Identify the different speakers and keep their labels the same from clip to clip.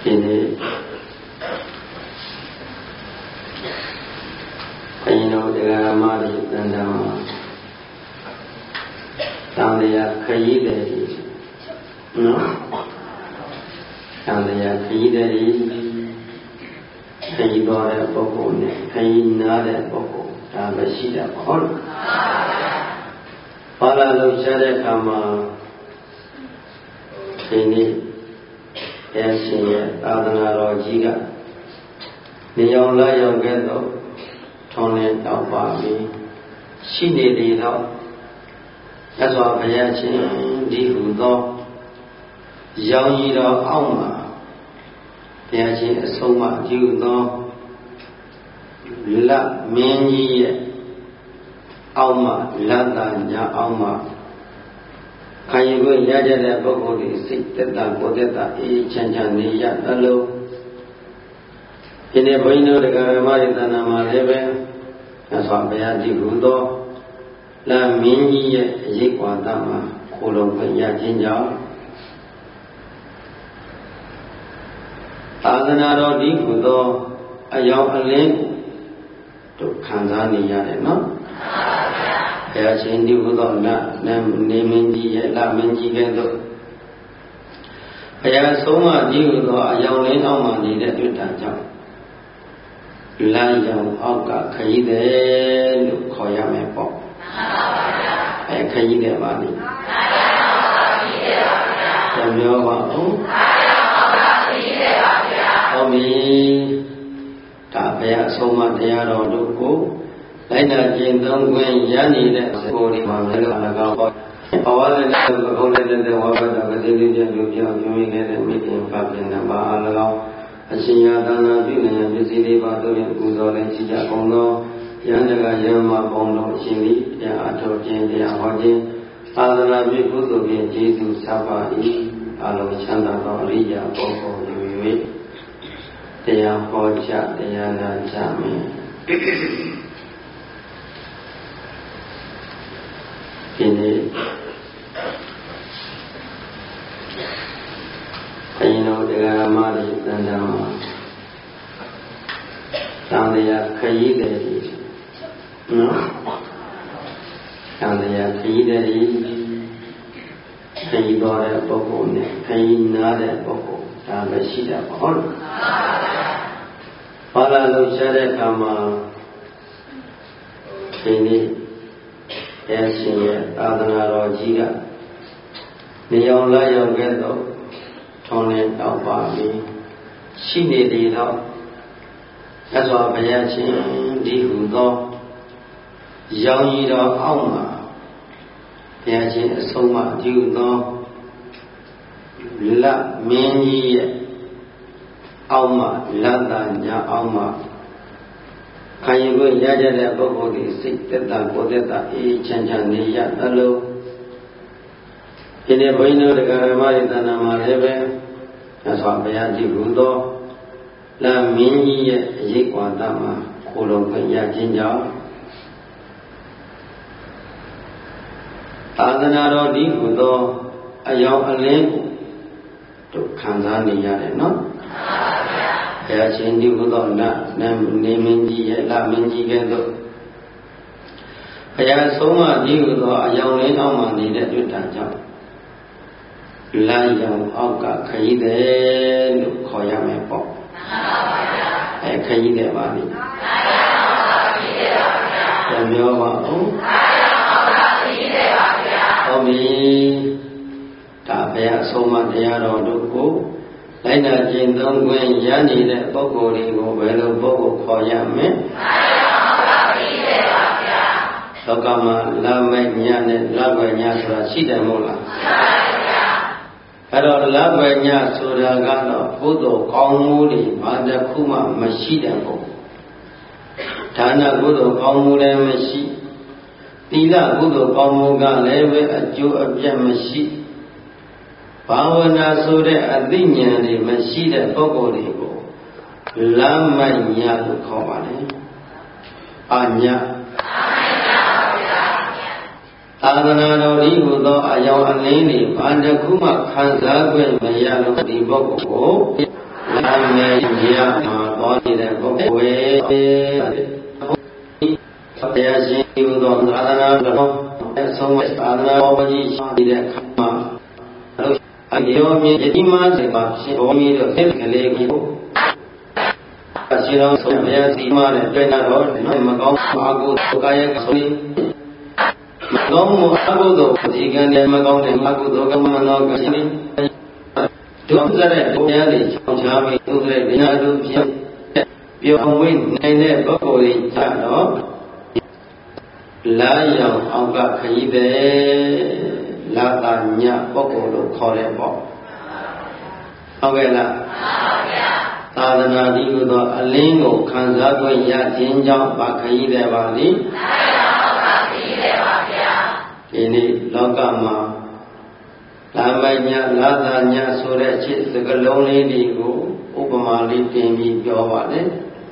Speaker 1: ဒီနေ့ဘုန်းကြီးတို့တရားမတွေတန်တန်မှာတန်တရားခရီးတယ်နော်တန်တရားခရီးတယ်ခရီးတော်တဲ့ပုဂ္ဂိုလ်နဲ့ခရီးနားတဲ့ပုဂ္ဂိုလ်ဒါပဲရှိတယ်ဟုတ်လားဘာလာလို့ရှားတဲ့အခါမှာဒီနေ့ရဲ့ရှင်ရဲ့သာသနာတော်ကြီးကနေရောင်လာရောက်ခဲ့တော့ထုံးနေတောက်ပါပြီရှိနေတယ်တော့ရသော်ဘုရားရှင်ဒီဟူသောရောင်ကြီးတော်အောက်မှာဘုရားရှင်အဆုံးအမပြုသောလမင်းကြီးရဲ့အောက်မှာလတ်တညာအောက်မှာခံယူခွင့်ရကြတဲ့ပုဂ္ဂိုလ်တွေစိတ်သက်သာကိုယ်သက်သာအေးချမ်းချမ်းနေရသလိုဒီနေ့ဘုန်းကြီးတို့တရားဓမ္မတွေသဏ္ဍာန်မှာလည်းပဲမြတ်စွာဘုရားဒီဟူသောလမင်းကြီးရဲ့အရေးကွာသမှာခိုလုံခွင့်ရခြင်းကြောင့်သာသနာတော်ဒီဟူသောအယောင်အလင်းတို့ခံစားနေရတယ်နော်ဘုရားရှင်ဒီဟူသောနေမင်းကြီးရဲ့လမင်းကြီးကဲ့သို့ဘုရားဆုံးမဒီဟူသောအယောင်လင်းအောက်မှာနေတဲ့တွေ့တာကြောင့်လမ်းရောင်အောက်ကခရီးတယ်လို့ခေါ်ရမယ်ပေါ့ခရီးတယ်ပါလိမ့်ပြောပါဦးဟုတ်ပြီဒါဘုရားဆုံးမတရားတော်တို့ကိုလိုက်တာကျင့်သုံးခွင့်ရနေတဲ့ကိုယ်ဒီမှာလည်း၎င်းပေါ့ဘဝလည်းဘုန်းလည်းတဲ့ဝါဘတာကတိတိကျကျပြောင်းပြခဲ့တဲ့မိခင်ပါပြန်တာပါ၎င်းအရှင်ရသနာပြုနေပစ္စည်းလေးပါတို့ရဲ့ပူဇော်လည်းရှိကြကုန်သောယန္တကယမဘုံတော်အရှင်သည်တရားအထောက်ခြင်းတရားဟောခြင်းသာသနာပြုကုသိုလ်ဖြင့်ကျေးဇူးဆက်ပါ၏အလုံးချမ်းသာသောအရိယာပုဂ္ဂိုလ်တွေ၍တရားဟောကြားတရားနာကြမယ်ဒီနေ့ဘုန်းကြီးတို့တရားဓမ္မတွေတန်တန်မှာတန်တရားခရီးတယ်နော်တန်တရားခရီးတယ်ခရီးတော်တဲ့ပုဂ္ဂိုလ်နဲ့ခရီးနားတဲ့ပုဂ္ဂိုလ်ဒါပဲရှိတာပေါ့ဟုတ်လားဘာလာလို့ရှားတဲ့အခါမှာဒီနေ့ရဲ့ရှင်ရဲ့သာသနာတော်ကြီးကနေရောင်လာရောက်ခဲ့တော့ထုံးနေတောက်ပါပြီရှိနေတယ်တော့ရသော်ဘုရားရှင်ဒီဟူသောရောင်ကြီးတော်အောက်မှာဘုရားရှင်အဆုံးအမပြုသောလမင်းကြီးရဲ့အောက်မှာလတ်တညာအောက်မှာခံယူခွင့်ရကြတဲ့ပုဂ္ဂိုလ်တွေစိတ်သက်သာကိုယ်သက်သာအေးချမ်းချမ်းနေရသလိုဒီနေ့ဘုန်းကြီးတို့တရားဓမ္မတွေသဏ္ဍာန်မှာလည်းပဲမြတ်စွာဘုရားဒီဟူသောလမင်းကြီးရဲ့အရေးကွာသမှာခိုလုံခွင့်ရခြင်းကြောင့်သာသနာတော်ဒီဟူသောအယောင်အလင်းကိုတို့ခံစားနေရတယ်နော်ဘုရားရှင်ဒီဟူသောနေမင်းကြီးရဲ့လမင်းကြီးကဲ့သို့ဘုရားဆုံးမဒီဟူသောအယောင်လင်းအောက်မှာနေတဲ့တွေ့တာကြောင့်လမ်းရောင်အောက်ကခရီးတယ်လို့ခေါ်ရမယ်ပေါ့ခရီးတယ်ပါလိမ့်ပြောပါဦးဟုတ်ပြီဒါဘုရားဆုံးမတရားတော်တို့ကိုလိုက်တာကျင့်သုံးခွင့်ရနေတဲ့ပုဂ္ဂိုလ်တွေကိုဘယ်လိုပုဂ္ဂိုလ်ခေါ်ရမလဲလောကမှာလမဲ့ညနဲ့လပဲညဆိုတာရှိတယ်မဟုတ်လားအဲ့တော့လပဲညဆိုတာကတော့ကုသိုလ်ကောင်းမှုတွေဘာတစ်ခုမှမရှိတဲ့ပုံဒါနကုသိုလ်ကောင်းမှုလည်းမရှိသီလကုသိုလ်ကောင်းမှုကလည်းပဲအကျိုးအပြတ်မရှိဘာဝနာဆိုတဲ့အသိဉာဏ်တွေမရှိတဲ့ပုဂ္ဂိုလ်တွေကိုလမဲ့ညလို့ခေါ်ပါတယ်အညသာသနာတော်ဒီဟူသောအယောင်အလင်းတွေဘာတစ်ခုမှခံစားခွင့်မရလို့ဒီပုဂ္ဂိုလ်ကိုလာမေရမှာတော်နေတဲ့ပုဂ္ဂိုလ်ဘုရားရှင်ဒီလိုသာသနာတော်အဆုံးသာသနာတော်ကြီးရှိတဲ့အခါမှာအယောမြင့်ဒီမှာစေပါရှင်ဘုံကြီးတို့ဆက်ကလေးကိုအရှင်တော်ဆုံးဘုရားစီမနဲ့တွေ့တာတော့မကောင်းအာဟုကာယဆိုရင်မကောင်းမှုအကုသိုလ်ဒီကံနဲ့မကောင်းတဲ့အကုသိုလ်ကမ္မနောကရှင်ဒုစရတဲ့ဘုရားတွေချောင်းချားပြီးဒုစရတဲ့ဉာဏ်တို့ဖြစ်ပြောင်းဝိနိုင်တဲ့ပုဂ္ဂိုလ်တွေကြတော့လာရောင်အောင်ကခရီးတယ်လာတာညပုဂ္ဂိုလ်လို့ခေါ်တဲ့ပေါ့ဟုတ်ကဲ့လားသာသနာ့ဒီလိုသောအလင်းကိုခံစားခွင့်ရခြင်းကြောင့်ပါခရီးတယ်ပါလိဒီနေ့လောကမှာလာမညလာသာညဆိုတဲ့ချစ်စကလုံးလေးတွေကိုဥပမာလေးတင်ပြီးပြောပါတယ်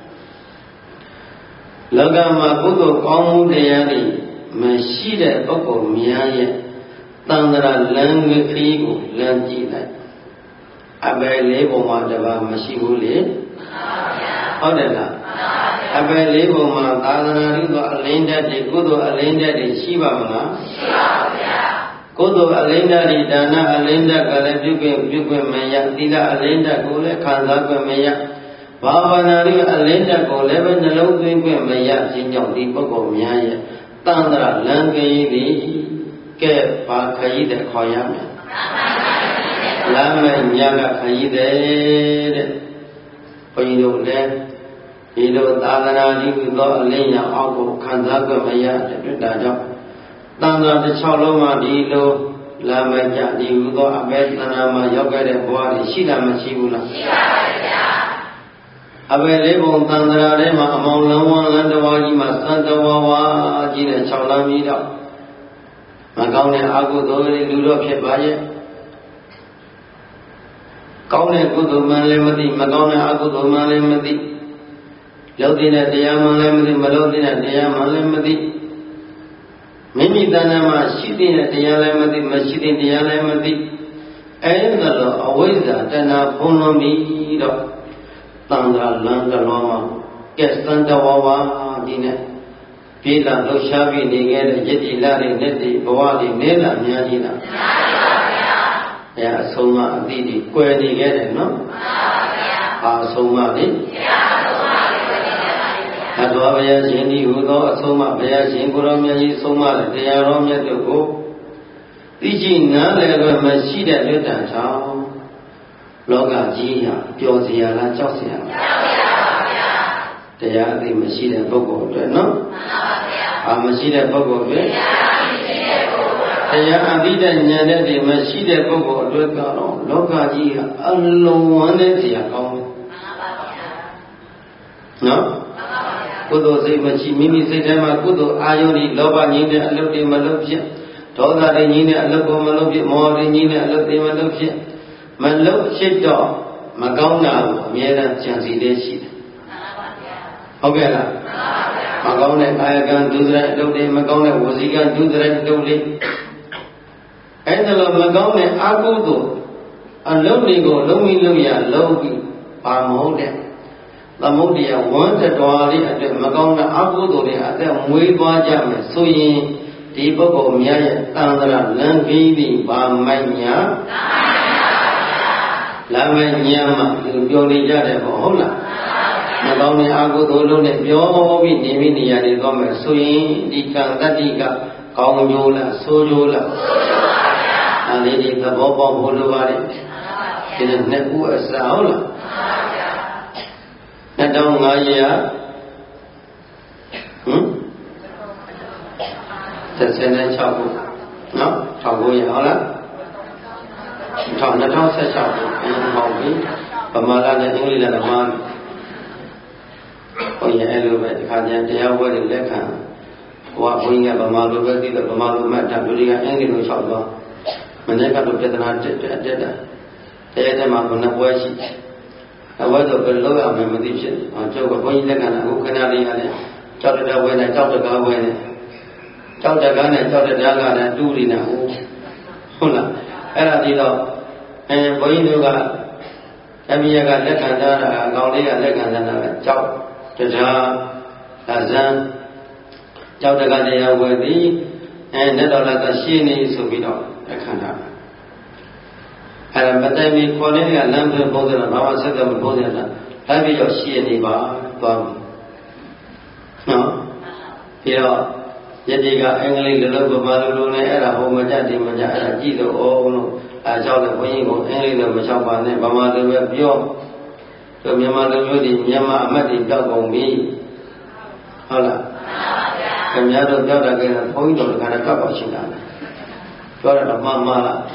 Speaker 1: လောကမှာကုသိုလ်ကောင်းမှုတရားတွေမရှိတဲ့ပုဂ္ဂိုလ်များရဲ့တန်ត្រာလမ်းခရီးကိုလမ်းကြည့်လိုက်အပယ်လေးပုံမှာတပါမရှိဘူးလေဟုတ်တယ်လားအပယ်လေးပုံမှာသာသနာ့ပြုသောအလင်းဓာတ်တွေကုသိုလ်အလင်းဓာတ်တွေရှိပါမလားရှိပါဘူးဗျာကုသိုလ်အလင်းဓာတ်တွေဒါနအလင်းဓာတ်ကလည်းပြုခွင့်မရသီလအလင်းဓာတ်ကိုလည်းခံစားခွင့်မရဘာဝနာတွေအလင်းဓာတ်ကိုလည်းပဲနှလုံးသွင်းခွင့်မရခြင်းကြောင့်ဒီပုဂ္ဂိုလ်များရဲ့တန်ត្រာလမ်းခရီးတွေကဲဘာခရီးတဲ့ခေါ်ရမယ်လမ်းမဲ့ညကခရီးတဲ့ဘုန်းကြီးတို့လည်းဒီလိုသာသနာ့ဒီကုသောအလင်းရောင်အောက်ကိုခံစားခွင့်မရတဲ့တွေ့တာကြောင့်တန်ត្រာတစ်ချောင်းလုံးမှာဒီလိုလမ်းမဲ့ညဒီကုသောအဘေသနာမှာရောက်ခဲ့တဲ့ဘဝတွေရှိလားမရှိဘူးလားရှိပါပါဗျာအဘယ်လေးပုံတန်ត្រာထဲမှာအမောင်လန်းဝန်းလန်းတော်ကြီးမှာစံတော်ဝါကြီးနဲ့6လမ်းပြီးတော့မကောင်းတဲ့အကုသိုလ်တွေလူတော့ဖြစ်ပါရဲ့ကောင်းတဲ့ကုသိုလ်မှန်လည်းမသိမကောင်းတဲ့အကုသိုလ်မှန်လည်းမသိလုပ်တဲ့တရားမှန်လည်းမသိမလုပ်တဲ့တရားမှန်လည်းမသိမိမိတဏ္ဍာမှာရှိတဲ့တရားလည်းမသိမရှိတဲ့တရားလည်းမသိအဲ့ဒါတော့အဝိဇ္ဇာတဏှာဖုံးလွှမ်းပြီးတော့တန်ត្រာလမ်းကလောမှာကဲစံတော်ဝါဒီနဲ့ပြေးလာလှုပ်ရှားပြီးနေခဲ့တဲ့ရည်တည်လာတဲ့နေ့တွေဘဝတွေနေလာများကြီးလားများပါဗျာ။အဲအဆုံးမအတိတွေကွယ်နေခဲ့တယ်နော်။မှန်ပါဗျာ။ဘာအဆုံးမလဲ။တရားအဆုံးမလေးကွယ်နေခဲ့ပါလေဗျာ။အတော်ဘုရားရှင်ဒီဟူသောအဆုံးမဘုရားရှင်ကိုရောမြတ်ကြီးဆုံးမတဲ့တရားတော်မြတ်တို့ကိုသိရှိနားလည်လို့မရှိတဲ့လွတ်တန်ကြောင့်လောကကြီးဟာပျော်စရာလားကြောက်စရာလားကြောက်စရာပါဗျာတရားအသိမရှိတဲ့ပုဂ္ဂိုလ်တွေနော်မှန်ပါဗျာအာမရှိတဲ့ပုဂ္ဂိုလ်တွေတရားအသိတဲ့ဉာဏ်နဲ့ဒီမရှိတဲ့ပုဂ္ဂိုလ်အတွက်ကတော့လောကကြီးဟာအလုံးဝန်းတဲ့စရာကောင်းတယ်မှန်ပါဗျာနော်မှန်ပါဗျာကုသိုလ်စိတ်မရှိမိမိစိတ်ထဲမှာကုသိုလ်အာယုန်ဒီလောဘငြိမ်းတဲ့အလုပ်တွေမလုပ်ဖြစ်ဒေါသတွေငြိမ်းတဲ့အလုပ်ကိုမလုပ်ဖြစ်မောဟတွေငြိမ်းတဲ့အလုပ်တွေမလုပ်ဖြစ်မလုတ်ဖြစ်တော့မကောင်းတာကိုအမြဲတမ်းကြံစီလေးရှိတယ်မှန်ပါဗျာဟုတ်ကဲ့လားမှန်ပါဗျာမကောင်းတဲ့ကာယကံဒုစရိုက်အလုပ်တွေမကောင်းတဲ့ဝစီကံဒုစရိုက်အလုပ်တွေအဲ့ဒါလိုမကောင်းတဲ့အကုသိုလ်အလုပ်တွေကိုလုံးပြီးလုပ်ရလုံးပြီးဘာမဟုတ်တဲ့သမုဒ္ဒရာဝန်းတတော်လေးအတွက်မကောင်းတဲ့အကုသိုလ်တွေအသက်မွေးသွားကြမယ်ဆိုရင်ဒီပုဂ္ဂိုလ်များရဲ့တန်ត្រာလမ်းကြီးပြီးဘာမိုက်ညာလာမညံမှာပြောနေကြတယ်ပေါ့ဟုတ်လားမကောင်းတဲ့အကုသိုလ်လုံးနဲ့ပြောပြီးနေမိနေရတယ်တော့မယ်ဆိုရင်ဒီကံတတ္တိကကောင်းကျိုးလားဆိုးကျိုးလားဆိုးကျိုးပါဗျာဒါလေးဒီသဘောပေါက်ဖို့လိုပါတယ်ဒီနှစ်ခုအစားဟုတ်လား250036ခုနော်1900ဟုတ်လား2016ခုပေါ့ပြီဗမာလာနဲ့အင်္ဂလိပ်လာမှာဘုန်းကြီးအဲ့လိုပဲဒီခါကျရင်တရားဝဲတွေလက်ခံဟိုကဘုန်းကြီးကဗမာလိုပဲသိတယ်ဗမာလိုမှတ်တာလူတွေကအင်္ဂလိပ်လိုလျှောက်တော့မနေ့ကတော့ပြဿနာတက်တာတရားထဲမှာဘုနှစ်ပွဲရှိအဝတ်တော့ဘယ်လောက်ရမယ်မသိဖြစ်ကျောက်ကဘုန်းကြီးလက်ခံတာအခုခဏလေးရတယ်ကြောက်တဲ့ဝဲနဲ့ကြောက်တကားဝဲနဲ့ကြောက်တကားနဲ့ကြောက်တဲ့ဓာတ်ကလည်းတူးနေတာဟုတ်လားအဲ့ဒါဒီတော့ဘုန်းကြီးတို့ကမိကလက်ခံထားတာအကောင်လေးကလက်ခံထားတာကြောက်တရားလာဇန်ကြောက်တကတရားဝယ်သည်နဲ့တော်လာကရှင်းနေဆိုပြီးတော့လက်ခံထားတာအဲ့ဒါမတိုင်မီခေါ်နေတဲ့လမ်းပဲပုံစံတော့ဘာမှဆက်တယ်မပုံစံလားအဲ့ဒီတော့ရှင်းနေပါသွားပြီနော်ပြီးတော့ယတိကအင်္ဂလိပ်လိုဗမာလိုနဲ့အဲ့ဒါဟိုမကြဒီမကြအဲ့ဒါကြည့်တော့အောင်လို့အဲကြောက်တဲ့ဘုန်းကြီးကိုအင်္ဂလိပ်လိုမချောက်ပါနဲ့ဗမာလိုပဲပြောတို့မြန်မာလိုမျိုးဒီမြန်မာအမတ်တွေပြောက်ကုန်ပြီဟုတ်လားခင်ဗျားတို့ပြောတာကဘုန်းကြီးတို့ကလည်းကောက်ကောက်ရှင်းတာပြောတာတော့မှန်လား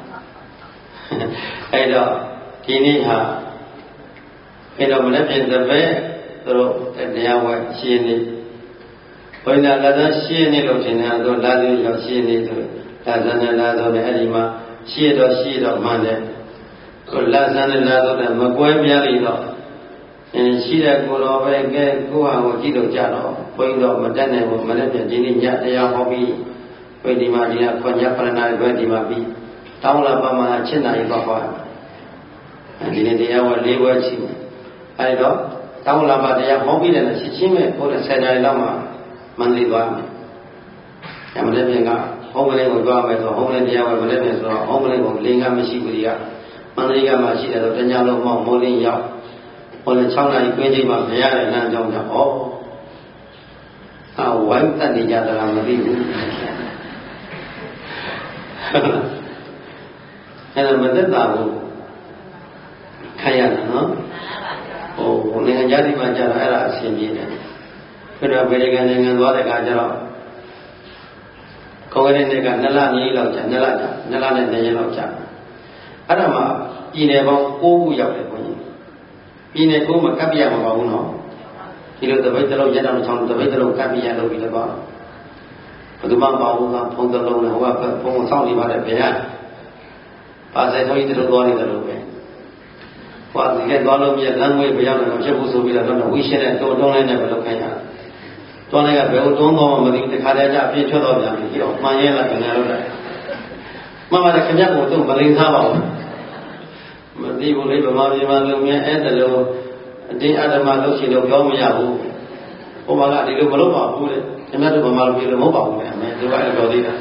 Speaker 1: အဲ့တော့ဒီနေ့ဟာအဲ့တော့မနေ့ပြင်တဲ့ပဲသူတို့တရားဝဲရှင်းနေဘုရားလာသားရှင်းနေလို့ထင်တယ်သူလာသေးရောက်ရှင်းနေသူလာဇန်နဲ့လာတော့လည်းအဲ့ဒီမှာရှင်းတော့မှန်တယ်သူလာဇန်နဲ့လာတော့လည်းမကွဲပြားလိတော့ရှိတဲ့ကိုတော်ပဲကဲကိုဟာကိုကြည့်လို့ကြတော့ဘုန်းကြီးတော့မတက်နိုင်ဘူးမနေ့ပြင်ဒီနေ့ညတရားဟောပြီးဘယ်ဒီမှာဒီကခွန်ညပရဏာပဲဒီမှာပြီးတောင်းလာပါမှာ7 နာရီတော့ဟောဒီနေ့တရားဝဲ4 ဝဲရှိမယ်အဲဒီတော့တောင်းလာပါတရားဟောပြီးတယ်ရှင်းချင်းပဲဟို10 နာရီလောက်မှာမန္တလေးသွားမယ်ညမနေ့ပြင်ကဟောမလေးကိုသွားမယ်ဆိုဟောမလေးတရားဝဲမနေ့ပြင်ဆိုတော့ဟောမလေးကိုလင်းကမရှိဘူးဒီကမန္တလေးကမှရှိတယ်ဆိုတညလုံးမောင်းမိုးလင်းရောက်ဟို6 နာရီခွဲချိန်မှမရတဲ့လမ်းကြောင်းကြောင့်ဝိုင်းတက်နေကြတာမသိဘူးအဲ့ဒါမသက်သာဘူးခံရတာနော်ဟိုနိုင်ငံခြားဒီမှာကျတော့အဲ့ဒါအဆင်ပြေတယ်ဆိုတော့ဗေဒကန်နိုင်ငံသွားတဲ့အခါကျတော့ကိုယ်ရင်းတွေက2 လမြေးလောက်ကြာ2 လကြာ2 လနဲ့2 ရက်လောက်ကြာအဲ့ဒါမှပြည်နယ်ပေါင်း9 ခုရောက်တယ်ဘုန်းကြီးပြည်နယ်9မှာကပ်ပြရမှာပါဘူးနော်ဒီလိုတပိတ်တလုံးရက်တော်ချောင်းတပိတ်တလုံးကပ်ပြရလုပ်ပြီးတော့ဘယ်သူမှမပါဘူးကဖုံးတလုံးနဲ့ဟိုကဖုံးဆောင်နေပါတယ်ဗျာပါဆိုင်ခွင့်တို့သွားနေတယ်လို့ပဲဟောဒီကသွားလို့ပြလမ်းဝေးပြောင်းတယ်မဖြစ်ဘူးဆိုပြီးတော့ဝီရှင်းတဲ့တွန်းလိုက်နဲ့ပဲလုပ်ခိုင်းတာတွန်းလိုက်ကဘယ်ကိုတွန်းတော့မှမသိဘူးတခါတည်းကျအပြည့်ထွက်တော့ပြန်ပြီတော့မှန်ရဲလားခင်ဗျားတို့လည်းမှန်ပါတယ်ခင်ဗျားကိုတော့မလိန်စားပါဘူးမသိဘူးလေဗမာပြည်မှာလူမျိုးအဲ့ဒါလိုအတင်းအဓမ္မလုပ်ချင်တော့ပြောမရဘူးဟိုမှာကဒီလိုမလုပ်ပါဘူးလေခင်ဗျားတို့ဗမာလူမျိုးလိုမဟုတ်ပါဘူးလေအမေဒီကအဲ့လိုပြောသေးတာ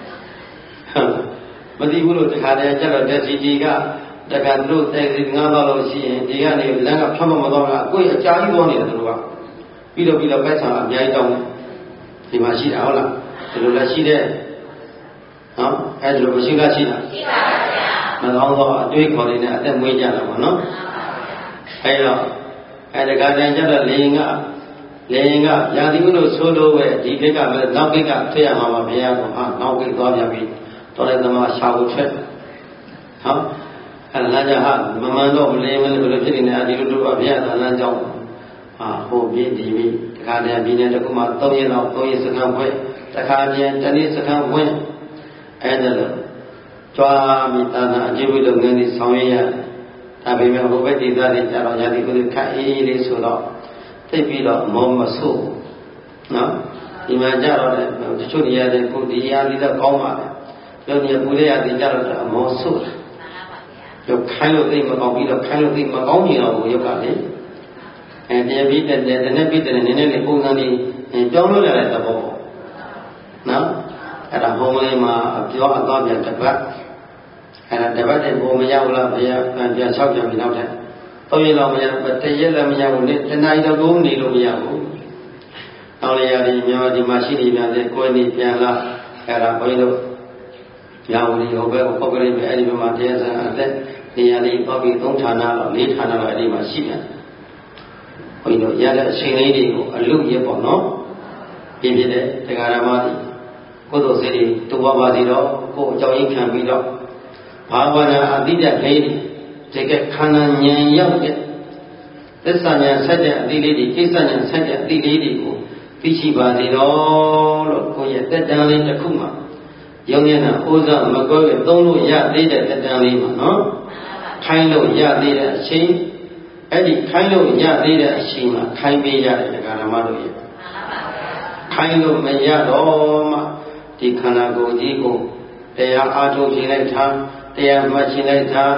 Speaker 1: မသိဘူးလို့တခါတည်းကျတော့တက်စီကြီးကတခါတို့တက်စီငါးပါလို့ရှိရင်ဒီကနေလမ်းကဖြတ်မသွားတာအကိုအကြာကြီးသွားနေတယ်သူတို့ကပြီးတော့ပဲဆံအများကြီးတောင်းဒီမှာရှိတာဟုတ်လားဒီလိုလည်းရှိတဲ့နော်အဲ့ဒီလိုမရှိကရှိတာရှိပါပါဗျာမကောင်းသောအတွေးခေါ်တွေနဲ့အသက်မွေးကြတာပေါ့နော်အဲ့တော့အဲ့ဒီကတည်းကကျတော့လေရင်ကရာသီဥတုဆိုးလို့ပဲဒီကိစ္စပဲနောက်ကိစ္စထည့်ရမှာပါဘုရားကနောက်ကိသွားပြန်ပြီတော်လည်းသမားရှာဖို့ထွက်ဟုတ်အဲ့လမ်းကြဟာမမှန်တော့မလင်းမလို့ဘယ်လိုဖြစ်နေလဲဒီလိုတို့အပြည့်အစုံလမ်းကြောင်းဟိုပြည့်ဒီပြီတခါတည်းပြည်နယ်တစ်ခုမှ3 ရက်လောက်3 ရက်စခန်းခွဲတခါတည်းတနေ့စခန်းဝင်အဲ့ဒါလို့ကြွားမိသားနာအကျိုးပြုလုပ်ငန်းတွေဆောင်ရွက်ရဒါပေမဲ့ဟိုဘက်ဒေသတွေကျတော့ရာသီဥတုခက်အေးလေးဆိုတော့သိပြီးတော့မောမဆိုးနော်ဒီမှာကျတော့လည်းတချို့နေရာတွေကိုဒီရာသီတော့ကောင်းပါလေပြောနေပူရရတဲ့ကြတော့အမောဆိုးရုပ်ခိုင်းလို့သိမကောင်းပြီးတော့ခိုင်းလို့သိမကောင်းနေတော့ဘူးရုပ်ကလေတရားပြီးတဲ့နည်းနည်းပြီးတဲ့နည်းနည်းလေးပုံစံလေးပြောင်းလို့ရတဲ့သဘောနော်အဲ့ဒါဟောမလေးမှာပြောအသွားပြန်တစ်ပတ်အဲ့ဒါတစ်ပတ်တည်းဘုံမရောက်လားဘုရားပြန်6 ပြန်ပြီးနောက်ထပ်3 ရက်လောက်မရဘူး1 ရက်လည်းမရဘူးနေ့1 နာရီတော့ကိုနေလို့မရဘူးနောက်လေရတယ်မြန်မာဒီမှာရှိနေပြန်လေကိုယ်နေပြန်လာအဲ့ဒါဘုန်းကြီးတို့ရာဝတီဟိုဘက်ကိုပုဂ္ဂလိကအဲ့ဒီမှာတရားစံအသက်နေရာလေးပေါပြီး3 ဌာနလောက်4 ဌာနလောက်အဲ့ဒီမှာရှိပြန်ဘုန်းကြီးတို့ရတဲ့အချိန်လေးတွေကိုအလုရပေါ့နော်ပြည့်တဲ့တရားဓမ္မတွေကိုယ်တော်စိတ်တွေတူပါစီတော့ကိုယ်အကြောင်းရင်းခံပြီးတော့ဘာဝနာအတိတ်လေးတကယ်ခန္ဓာဉာဏ်ရောက်တဲ့သစ္စာဉာဏ်ဆက်တဲ့အတိလေးတွေကိစ္စဉာဏ်ဆက်တဲ့အတိလေးတွေကိုသိရှိပါစေတော့လို့ကိုယ့်ရဲ့တက်တန်းလေးတစ်ခုမှာယုံမျက်နှာဥစ္စာမကွဲပဲသုံးလို့ရသေးတဲ့တက်တန်းလေးမှာနော်ခိုင်းလို့ရသေးတဲ့အချိန်အဲ့ဒီခိုင်းလို့ရသေးတဲ့အချိန်မှာခိုင်းပေးရတဲ့ဓမ္မတို့ရဲ့ခိုင်းလို့မရတော့မှဒီခန္ဓာကိုယ်ကြီးကိုတရားအားထုတ်ခြင်းလိုက်တာတရားမှတ်ခြင်းလိုက်တာ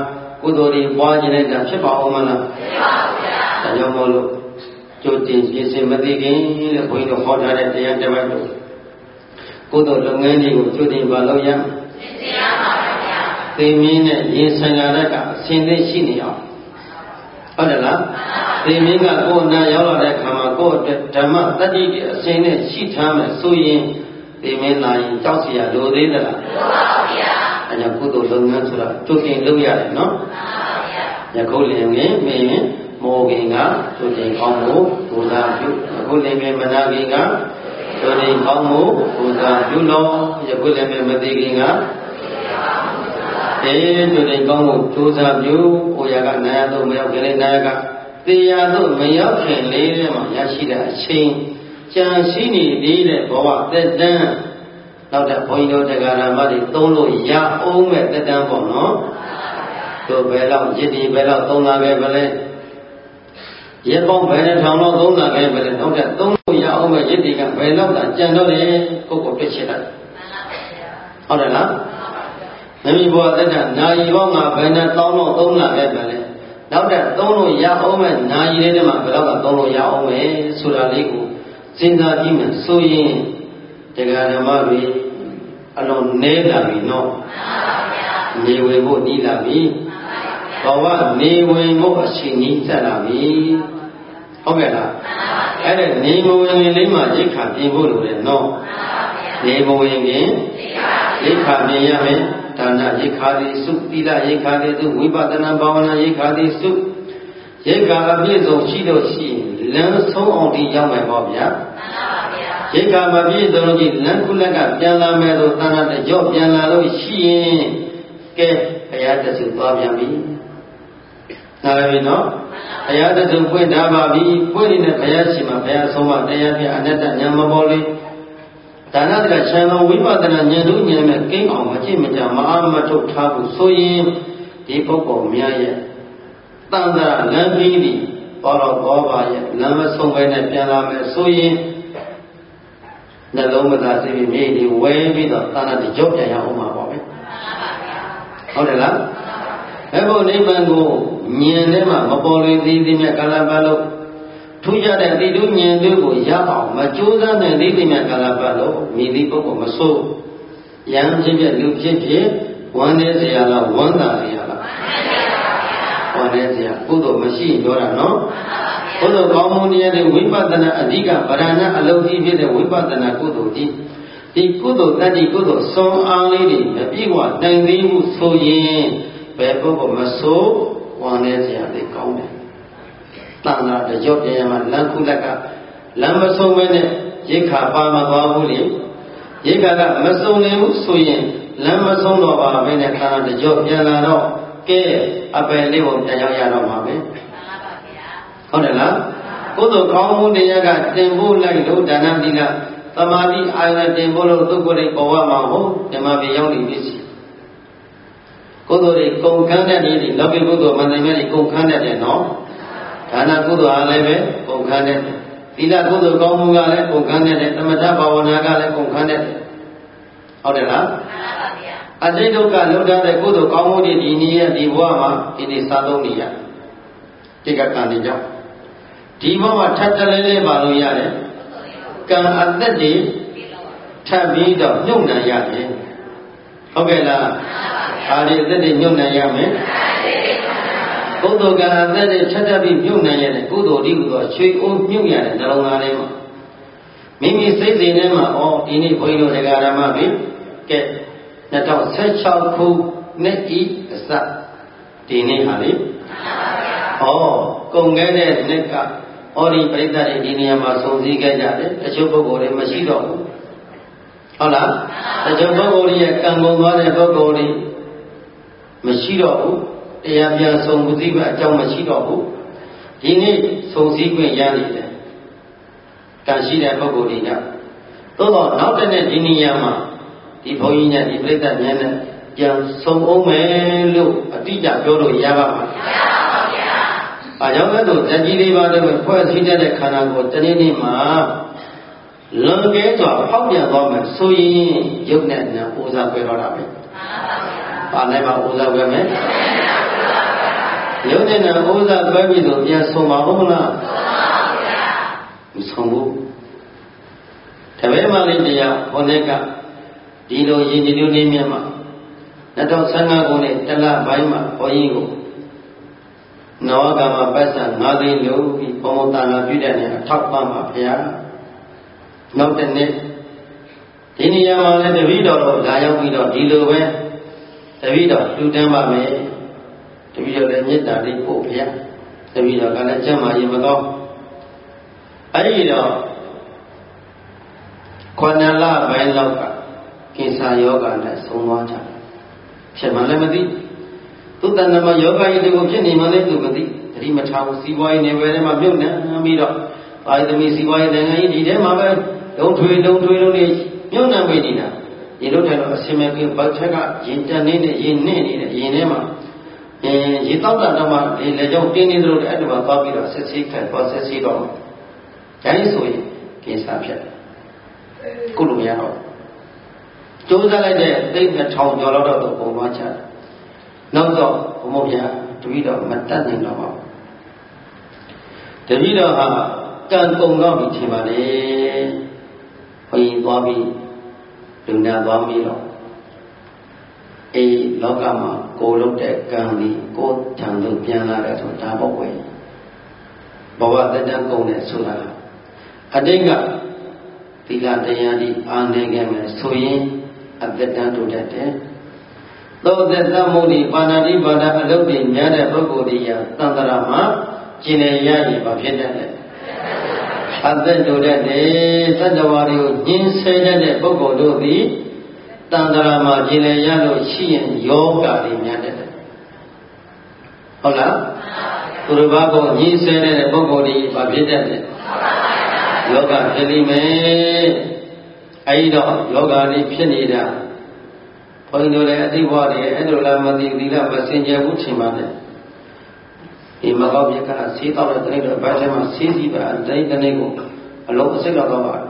Speaker 1: ကုသိုလ်တွေပွားခြင်းနဲ့ဖြစ်ပါအောင်မလားဖြစ်ပါဘူးဗျာဒါကြောင့်မို့လို့ကြိုတင်ပြင်ဆင်မသိခင်လို့ဘုန်းကြီးတို့ဟောထားတဲ့တရားတစ်ပတ်တို့ကုသိုလ်လုပ်ငန်းတွေကိုကြိုတင်ပါလို့ရပြင်ဆင်ရပါဗျာသိမင်းနဲ့ရင်ဆိုင်လာတဲ့ကအစဉ်သိရှိနေအောင်ဟုတ်တယ်လားသိမင်းကကိုယ်နာရောက်လာတဲ့ခါမှာကိုယ့်အတွက်ဓမ္မတတိတိအစဉ်နဲ့ရှိထားမယ်ဆိုရင်သိမင်းလာရင်ကြောက်เสียလိုသေးသလားလိုပါဗျာအဲကြောင့်ကုသိုလ်လုပ်ငန်းဆိုတာကြိုတင်လုပ်ရတယ်နော်မှန်ပါဗျာယခုလင်ငင်မင်းမောခင်ကကြိုတင်ကောင်းဖို့ဘုရားပြုယခုလင်ငင်မနာခင်ကကြိုတင်ကောင်းဖို့ဘုရားပြုလို့ယခုလင်ငင်မသိခင်ကကြိုတင်ကောင်းဖို့ကြိုးစားပြုဟိုရကနာရတော့မရောက်ခင်လေးနာရကတေရတော့မရောက်ခင်လေးထဲမှာရရှိတဲ့အချိန်ကြံရှိနေသေးတဲ့ဘဝသက်တမ်းနောက်တဲ့ဘုန်းကြီးတို့တရားဓမ္မတွေသုံးလို့ရအောင်မဲ့သက်တမ်းပေါ့နော်တို့ဘယ်လောက်ရည်တည်ဘယ်လောက်သုံးလာခဲ့ပါလဲရေပေါင်းဘယ်နှထောင်လောက်သုံးလာခဲ့ပါလဲနောက်တဲ့သုံးလို့ရအောင်မဲ့ရည်တည်ကဘယ်လောက်သာကြံတော့တယ်ကိုယ့်ကိုပြစ်ချစ်လိုက်ဟုတ်တယ်လားမိမိဘဝသက်တမ်းနာရီပေါင်းကဘယ်နှသောင်းလောက်သုံးလာခဲ့ပါလဲနောက်တဲ့သုံးလို့ရအောင်မဲ့နာရီလေးတည်းမှာဘယ်လောက်ကသုံးလို့ရအောင်မဲ့ဆိုတာလေးကိုစဉ်းစားကြည့်မယ်ဆိုရင်တရားဓမ္မတွေအလုံးနည်းလာပြီနော်နေဝင်ဖို့နီးလာပြီဘဝနေဝင်ဖို့အချိန်နီးစပ်လာပြီဟုတ်ကဲ့လားအဲ့ဒါနေမဝင်လေးမှာရိက္ခာပြင်ဖို့လိုတယ်နော်နေမဝင်ခင်ရိက္ခာပြင်ရမယ်ဒါနရိက္ခာတိစုသီလရိက္ခာတိစုဝိပဿနာဘာဝနာရိက္ခာတိစုရိက္ခာအပြည့်စုံရှိလို့ရှိရင်လမ်းဆုံးအောင်ဒီရောက်မယ်ပေါ့ဗျာရိက္ခာမပြည့်စုံလို့ရှိရင်လမ်းခုလက်ကပြန်လာမယ်ဆိုသဏ္ဍာန်တကြော့ပြန်လာလို့ရှိရင်ကဲဘုရားတဆူသွားပြန်ပြီနားလည်ပြီနော်ဘုရားတဆူဖွင့်ထားပါပြီဖွင့်နေတဲ့ဘုရားရှိမှဘုရားဆုံးမတရားပြအနတ္တဉာဏ်မပေါ်လေဒါနတကချမ်းသောဝိပဿနာဉာဏ်တို့ဉာဏ်နဲ့ကိန်းအောင်မကြည့်မကြမအားမထုတ်ထားဘူးဆိုရင်ဒီပုဂ္ဂိုလ်များရဲ့တန်ត្រာလမ်းပြီးပြီဘောတော်ဘောပါရဲ့လမ်းမဆုံးပဲနဲ့ပြန်လာမယ်ဆိုရင်နှလုံးမသာစိတ်မြေကြီးဝဲပြီးတော့သာနာတိကြော့ပြန်ရအောင်ပါပေါ့ဗျဟုတ်တယ်လားအဲ့ဘုနိဗ္ဗာန်ကိုဉာဏ်ထဲမှာမပေါ်လွင်သေးသေးမြတ်ကာလပတ်လို့ထူးခြားတဲ့အတိတုဉာဏ်တို့ကိုရအောင်မကြိုးစားနိုင်သေးသေးမြတ်ကာလပတ်လို့မိသည့်ပုဂ္ဂိုလ်မဆိုးရံဖြစ်ဖြစ်လူဖြစ်ဖြစ်ဝမ်းနေစရာလားဝမ်းသာစရာလားဝမ်းနေစရာကုသိုလ်မရှိပြောတာနော်ဘုလိုကောင်းမှုတရားတွေဝိပဿနာအဓိကဗရဏအလုံးကြီးဖြစ်တဲ့ဝိပဿနာကုသိုလ်ကြီးဒီကုသိုလ်တတိကုသိုလ်စွမ်းအားလေးတွေမပြည့်ဝနိုင်သေးဘူးဆိုရင်ဘယ်ပုဂ္ဂိုလ်မဆိုးဝမ်းနေစရာတွေကောင်းတယ်တန်လာတကြော့ပြန်ရမှာလမ်းခုလက်ကလမ်းမဆုံးမဲနဲ့ရိက္ခာပါမသွားဘူးလေရိက္ခာကမဆုံးနိုင်ဘူးဆိုရင်လမ်းမဆုံးတော့ပါပဲနဲ့တန်လာတကြော့ပြန်လာတော့ကဲအပယ်လေးကိုပြန်ရောက်ရတော့မှာပဲဟုတ်တယ်လားကုသိုလ်ကောင်းမှုတရားကတင်ဖို့လိုက်လို့ဒါနသီလသမာဓိအာရုံတင်ဖို့လို့သုခရိဘဝမှာဟုတ်ဓမ္မပြေရောက်နေပြီစီကုသိုလ်တွေကုန်ခန်းတဲ့ဒီလောကီကုသိုလ်မန္တန်များတွေကုန်ခန်းတဲ့နော်ဒါနကုသိုလ်အားလည်းပဲကုန်ခန်းတဲ့သီလကုသိုလ်ကောင်းမှုကလည်းကုန်ခန်းတဲ့သမထဘာဝနာကလည်းကုန်ခန်းတဲ့ဟုတ်တယ်လားအတိတ်ဒုက္ခလွတ်တဲ့ကုသိုလ်ကောင်းမှုတွေဒီနေ့ဒီဘဝမှာဒီနေ့စားသုံးနေရတိကကံတွေကြောင့်ဒီဘဝထပ်တလဲလဲပါလို့ရတယ်ကံအသက်တွေထပ်ပြီးတော့ညှုံနှံရတယ်ဟုတ်ကဲ့လားဒါဒီအသက်တွေညှုံနှံရမယ်ကုသိုလ်ကံအသက်တွေထပ်ထပ်ပြီးညှုံနှံရတယ်ကုသိုလ်ဒီကုသိုလ်ရွှေအိုးညှုံရတယ်နှလုံးသားထဲမှာမိမိစိတ်စဉ်ထဲမှာဩဒီနေ့ဘုန်းကြီးတို့တရားဓမ္မပြီကဲ2016ခုနှစ်ဤအစဒီနေ့ဟာလေကုန်ခဲ့တဲ့နှစ်ကဩဒီပရိသတ်တွေဒီနေရာမှာစုံစည်းခဲ့ကြတယ်တချို့ပုဂ္ဂိုလ်တွေမရှိတော့ဘူးဟုတ်လားတချို့ပုဂ္ဂိုလ်တွေရဲ့ကံကုန်သွားတဲ့ပုဂ္ဂိုလ်တွေမရှိတော့ဘူးတရားပြန်စုံစည်းပဲအကြောင်းမရှိတော့ဘူးဒီနေ့စုံစည်းခွင့်ရနေတယ်ကံရှိတဲ့ပုဂ္ဂိုလ်တွေကသို့တော့နောက်တဲ့ဒီနေရာမှာဒီဘုန်းကြီးနဲ့ဒီပရိသတ်များနဲ့ပြန်ဆုံအောင်မယ်လို့အတိအကျပြောလို့ရပါမှာအားကြောင့်လည်းဇက်ကြီးလေးပါးတို့ဖွဲ့စည်းတဲ့ခန္ဓာကိုယ်တနေ့နေ့မှာလွန်ကဲစွာဖောက်ပြန်သွားမယ်ဆိုရင်ရုပ်နဲ့နာဥစားပဲတော့တာပဲ။ပါနဲ့ပါဥစားပဲမယ်။ရုပ်နဲ့နာဥစ္စာပဲပြီဆိုပြန်ဆုံးပါဦးမလားမဆုံးဘူးတပည့်မလေးတရားဟောတဲ့ကဒီလိုရည်ကြည်လူလေးမြတ်မှာ2015ခုနှစ်တလပိုင်းမှာဘုန်းကြီးကိုနဝကမှာပတ်စံ9သိန်းလို့ပြီးဘုံသာနာပြုတဲ့နေအထောက်ပံ့ပါဗျာနောက်တစ်နေ့ဒီနေရာမှာလည်းတပည့်တော်တို့လာရောက်ပြီးတော့ဒီလိုပဲတပည့်တော်လှူဒန်းပါမယ်တပည့်တော်လည်းမေတ္တာလေးပို့ဗျာတပည့်တော်ကလည်းကျမ်းမာရေးမကောင်းအဲ့ဒီတော့9လပိုင်းလောက်ကကိစ္စယောဂနဲ့ဆုံးသွားကြဖြစ်မှလည်းမသိသူတဏ္ဍမှာယောဂကြီးတွေကိုဖြစ်နေမှလည်းသူမသိသတိမထားဘူးစီးပွားရေးနယ်ပယ်ထဲမှာမြုပ်နှံပြီးတော့ပါရသမီစီးပွားရေးနိုင်ငံကြီးဒီထဲမှာပဲလုံထွေလို့နေမြုပ်နှံပေးနေတာဒီလိုတဲ့တော့အစင်မဲ့ပြီးဘတ်ထက်ကရင်တန်နေတဲ့ရင်နဲ့နေတဲ့ရင်ထဲမှာရေတောက်တာတော့မှဒီလေကြောင့်တင်းနေသလိုအဲ့ဒီမှာသွားပြီးတော့ဆက်စီးခံသွားဆက်စီးတော့ဒါကြီးဆိုရင်ကိစ္စဖြစ်ကုလို့မရတော့ကျိုးစားလိုက်တဲ့သိန်း2000ကျော်တော့ပုံသွားချနောက်တော့ဘုံမပြတပည့်တော်မတတ်နိုင်တော့ပါတပည့်တော်ဟာကံကုန်တော့ပြီထင်ပါလေဘုရင်သွားပြီးလူနာသွားပြီးတော့အေးလောကမှာကိုလုပ်တဲ့ကံဒီကိုထံသို့ပြန်လာတယ်ဆိုတာပေါ့ကွယ်ဘဝတတန်းကုန်တယ်ဆိုတာအတိတ်ကသီလတရားဒီအာနေခဲ့မယ်ဆိုရင်အသက်တန်းတိုးတတ်တယ်သောသက်သမုဒိပါဏာတိပါဒအလုပ်တွေများတဲ့ပုဂ္ဂိုလ်တွေရာသံဃာမှာကျင်နေရရင်ဘာဖြစ်တတ်လဲအသက်တိုးတတ်တယ်သတ္တဝါတွေကိုညှင်းဆဲတတ်တဲ့ပုဂ္ဂိုလ်တို့သည်သံဃာမှာကျင်နေရလို့ရှိရင်ယောဂတွေများတတ်တယ်ဟုတ်လားသူတို့ဘာကိုညှင်းဆဲတဲ့ပုဂ္ဂိုလ်တွေဘာဖြစ်တတ်လဲယောဂဖြစ်လိမ့်မယ်အဲဒီတော့ယောဂတွေဖြစ်နေတာဘုန်းကြီးတို့လည်းအသိဘဝတွေအဲ့လိုလားမသိဘူးဒီလားမစင်ကြဘူးထင်ပါနဲ့ဒီမကောက်ပြကဆေးတော့တဲ့တနေ့တော့ဘယ်ထဲမှာဆေးစီပါအတိုင်းတနေ့ကိုအလုံးအစိတ်တော့ပါ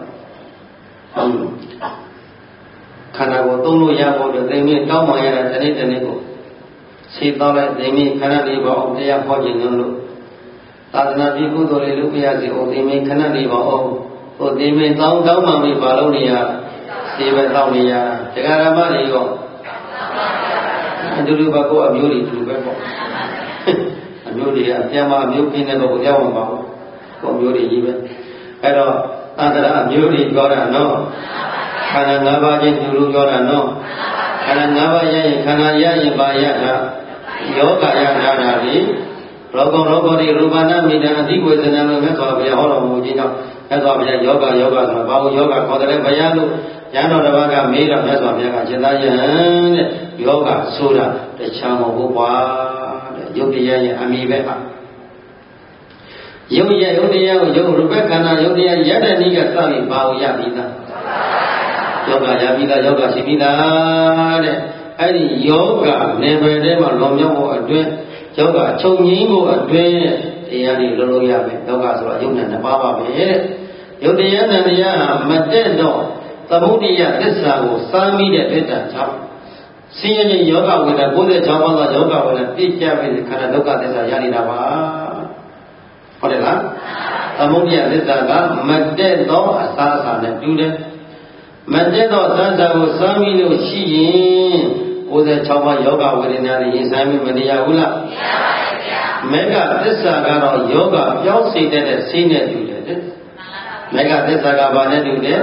Speaker 1: ခန္ဓာကိုယ်သုံးလို့ရဖို့တော့သိမင်းတောင်းမှရတာတနေ့ကိုဆေးတော့တဲ့သိမင်းခန္ဓာလေးပေါ့အောင်တရားဟောခြင်းလို့သာသနာပြုကုသိုလ်လေးလုပ်ပြရစီအောင်သိမင်းခန္ဓာလေးပေါ့အောင်ဟိုသိမင်းတောင်းမှပြီးဘာလို့နေရဆေးပဲတောင်းနေရတရားဓမ္မတွေရောအတူတူပဲကိုယ်အမျိုးတွေတူပဲပေါ့အမျိုးတွေကအပြန်မှာအမျိုးခင်းတဲ့ဘုရားရောက်မှာပါဘူးကိုယ်အမျိုးတွေကြီးပဲအဲ့တော့သံဃာအမျိုးတွေပြောတာနော်ခန္ဓာ၅ပါးချင်းတူပြောတာနော်ခန္ဓာ၅ပါးရရင်ခန္ဓာရရင်ပါရတာယောဂရတာဒါဒီရောဂောတိရူပနာမိတံအတိဝေဇနာလို့မြတ်စွာဘုရားဟောတော်မူခြင်းကြောင့်မြတ်စွာဘုရားယောဂဆိုတာဘာလို့ယောဂခေါ်တယ်ဘုရားလို့ဉာဏ်တော်တစ်ပါးကမေးတော့မြတ်စွာဘုရားကစေတယံတဲ့ယောဂဆိုတာတခြားမဟုတ်ပါတဲ့ယုတ်တရားရဲ့အမိပဲဟာယုတ်တရားကိုယုတ်ရူပခန္ဓာယုတ်တရားရတဲ့နည်းကစပြီးဘာကိုရပြီးသားယောဂရပြီးသားယောဂရှိပြီးသားတဲ့အဲ့ဒီယောဂနယ်ပယ်ထဲမှာလွန်မြောက်ဖို့အတွင်းယောဂချုပ်ငြိမ်းဖို့အတွင်းတရားတွေလုံးလုံးရမယ်ယောဂဆိုတာယုတ်နဲ့နှစ်ပါးပါပဲတဲ့ယုတ်တရားနဲ့တရားဟာမတက်တော့သမုဒိယသစ္စာကိုစားမိတဲ့တွေ့တာကြောင့်ဆင်းရဲခြင်းယောဂဝေဒနာ96ပါးသောယောဂဝေဒနာပြည့်ကျပြီးခန္ဓာဒုက္ခသစ္စာရနေတာပါဟုတ်တယ်လားသမုဒိယသစ္စာကမတက်တော့အစားအစာနဲ့တူတယ်မတက်တော့သစ္စာကိုစားမိလို့ရှိရင်96ပါးယောဂဝေဒနာတွေရင်ဆိုင်မနေရဘူးလားမရပါဘူးဗျာမေဃသစ္စာကတော့ယောဂပြောင်းစေတဲ့စိတ်နဲ့တူတယ်တဲ့မေဃသစ္စာကဘာနဲ့တူတယ်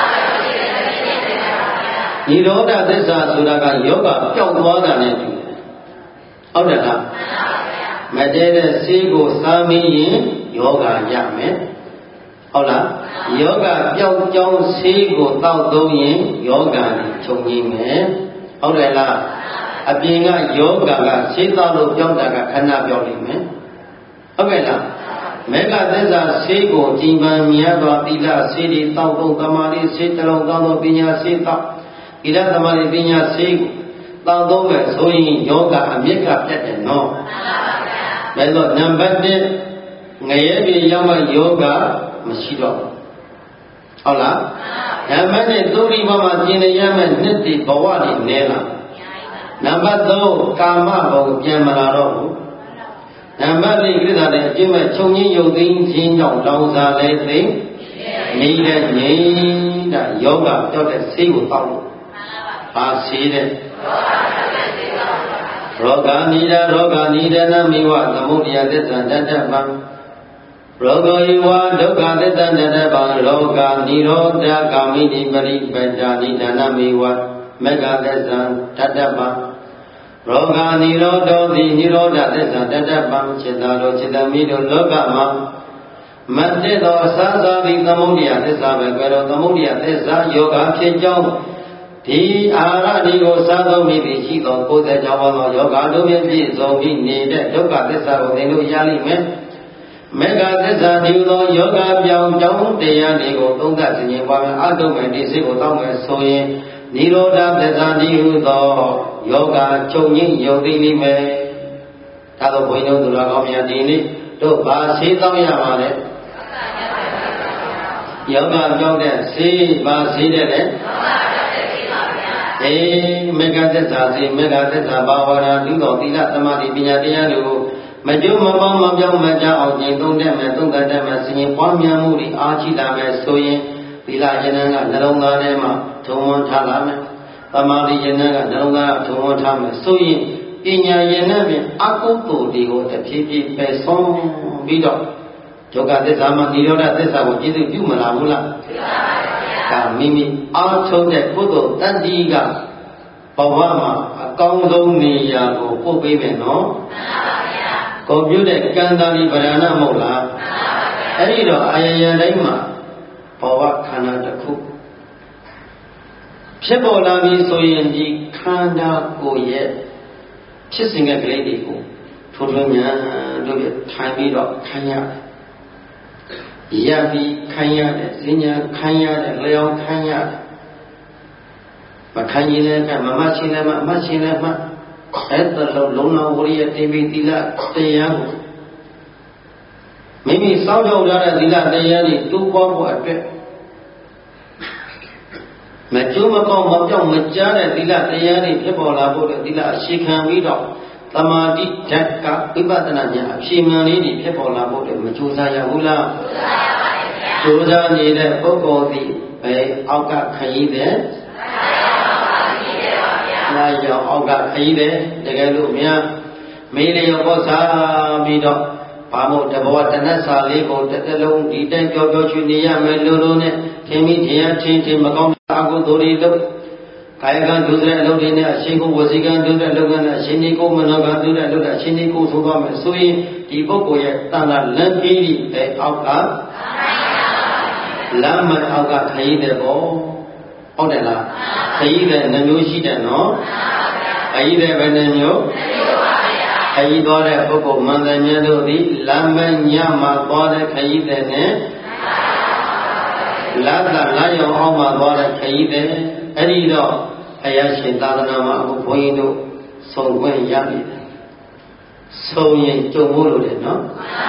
Speaker 1: နိရောဓသစ္စာဆိုတာကယောဂပျောက်သွားတာနဲ့တူတယ်ဟုတ်တယ်လားမတည့်တဲ့ဆေးကိုစားမိရင်ယောဂရမယ်ဟုတ်လားယောဂပျောက်ကြောင်းဆေးကိုတောက်သုံးရင်ယောဂချုပ်ငြိမ်းမယ်ဟုတ်တယ်လားအပြင်ကယောဂကဆေးတောက်လို့ပျောက်တာကခဏပျောက်လိမ့်မယ်ဟုတ်ကဲ့လားမေဃသစ္စာဆေးကိုကြည်ပံမြတ်သောသီလဆေးတွေတောက်သုံးသမာဓိဆေးတစ်လုံးတောက်သောပညာဆေးတောက်သီလသမာဓိပညာဆေးကိုတောက်သုံးမယ်ဆိုရင်ယောဂအမြင့်ကပြတ်တယ်နော်မှန်ပါဗျာဒါဆိုနံပါတ်1ငရဲပြေရောက်မှယောဂမရှိတော့ဘူးဟုတ်လားနံပါတ်2သုရိဘဝမှာကျင်နေရမယ့်နှစ်တည်ဘဝတွေနည်းလာနံပါတ်3ကာမဘုံပြန်မလာတော့ဘူးနံပါတ်၄ကိစ္စနဲ့အကျင့်မဲ့ချုပ်ငင်းယုတ်သိမ်းခြင်းကြောင့်လောင်စာလည်းသိနေတဲ့ငြိမ်းတာယောဂပြောတဲ့ဆေးကိုတောက်လို့ပါဆေးတဲ့ရောဂာနိဒနာမိဝသမုဒယသစ္စာတတ္တပံရောဂေယဝဒုက္ခသစ္စာတတ္တပံရောဂာနိရောဓကာမိနိပရိပတ္တာနိဒနာမိဝမေဃသစ္စာတတ္တပံရောဂာနိရောဓောတိနိရောဓသစ္စာတတ္တပံจิตตတို့จิตတမိတို့လောကမှာမတ္တသောအစာသာသည်သမုဒယသစ္စာပဲကြတော့သမုဒယသစ္စာယောဂဖြစ်ကြောင်းဒီအာရဒီကိုစားသုံးမိသည်ရှိသော90ကြောင်းသောယောဂတို့ဖြင့်ပြည့်စုံပြီးနေတဲ့ဒုက္ခသစ္စာကိုသင်တို့ရလိမ့်မယ်မေဃသစ္စာဒီသောယောဂပြောင်းကြောင်းတရားတွေကိုသုံးသပ်ခြင်းပွားများအတုမဲ့ဒီစိတ်ကိုတောင်းမယ်ဆိုရင်နိရောဓသစ္စာဒီဟုသောယောဂချုပ်ငြိမ်းယုတ်သိလိမ့်မယ်ဒါတော့ဘုန်းကြီးတို့သူတော်ကောင်းများဒီနေ့တို့ဘာဆေးတောင်းရပါလဲယောဂပြောင်းတဲ့ဆေးဘာဆေးတဲ့လေမေဃသစ္စာစေမေဃသစ္စာဘာဝနာဒုသောသီလသမာဓိပညာတရားတို့မကျုံမပေါင်းမပြောင်းမကြအောင်ကျင့်သုံးတတ်မယ်သုံးသပ်တတ်မယ်စဉ်းပွားများမှုတွေအားရှိလာမယ်ဆိုရင်သီလဉာဏ်ကနှလုံးသားထဲမှာထုံဝန်းထားလာမယ်သမာဓိဉာဏ်ကနှလုံးသားထုံဝန်းထားမယ်ဆိုရင်ပညာဉာဏ်နဲ့ပြင်အကုသိုလ်တွေကိုတဖြည်းဖြည်းပယ်ဆုံးပြီးတော့ဒုက္ခသစ္စာမှာနိရောဓသစ္စာကိုပြည့်စုံပြုမလာဘူးလားပြုပါပါဘုရားဒါမိမိအားထုတ်တဲ့ကုသိုလ်တတ္တိကဘဝမှာအကောင်းဆုံးနေရာကိုပို့ပေးမယ်နော်မှန်ပါဗျာကိုပြုတဲ့ကံတာဒီဗရဏမဟုတ်လားမှန်ပါဗျာအဲ့ဒီတော့အာယယံတိုင်းမှာဘဝခန္ဓာတစ်ခုဖြစ်ပေါ်လာပြီဆိုရင်ဒီခန္ဓာကိုယ်ရဲ့ဖြစ်စဉ်ကလေးတွေကိုထိုးထွင်းမြန်တို့ပြထိုင်ပြီးတော့ခံရတယ်ရပ်ပြီးခံရတယ်စဉ္ညာခံရတယ်လျောင်းခံရတယ်မခံရင်လည်းမမချင်းလည်းမချင်းလည်းအဲ့ဒါလုံးလုံးဝရိယတိပိသီလတရားကိုမိမိစောင့်ကြောက်ထားတဲ့သီလတရားတွေတူပေါင်းဖို့အတွက်မကျိုးမပေါင်းမပြောင်းမကြားတဲ့သီလတရားတွေဖြစ်ပေါ်လာဖို့သီလအရှိခံပြီးတော့သမာဓိဓာတ်ကဝိပဿနာဉာဏ်အဖြေမှန်လေးတွေဖြစ်ပေါ်လာဖို့မကြိုးစားရဘူးလားကြိုးစားနေတဲ့ပုဂ္ဂိုလ်သည်ပဲအောက်ကခရီးတဲ့နာရောအောက်ကခရီးတဲ့တကယ်လို့များမေးလျောပေါ့စားပြီးတော့ဘာမို့တဘောတနတ်စာလေးကိုတစ်သက်လုံးဒီတိုင်းပြောပြောချွေနေရမယ်လို့နဲ့ထင်မိတရားထင်မကောင်းအကုသိုလ်တွေလို့ကာယကံဒုစရအလုပ်တွေနဲ့အရှင်ကိုဝစီကံဒုတဲ့အလုပ်ကနဲ့အရှင်ဒီကိုမနောကံဒုတဲ့အလုပ်ကအရှင်ဒီကိုဆိုသွားမယ်ဆိုရင်ဒီပုဂ္ဂိုလ်ရဲ့တန်ခါလမ်းပြီးပဲအောက်ကလမ်းမအောက်ကခရီးတဲ့ပေါ့ဟုတ်တယ်လားခရီးတဲ့နှမျိုးရှိတယ်နော်ခရီးတဲ့ဘယ်နှမျိုးခရီးသွားတဲ့ပုဂ္ဂိုလ်မန္တမြတ်တို့သည်လမ်းမညမှာသွားတဲ့ခရီးတဲ့နဲ့လာရောင်အောင်မှာသွားတဲ့ခရီးတဲ့အဲ့ဒီတော့ဘုရားရှင်သာသနာမှာအခုဘုန်းကြီးတို့ဆုံးခွင့်ရပြီဆုံးရင်ကြုံဖို့လို့လေနော်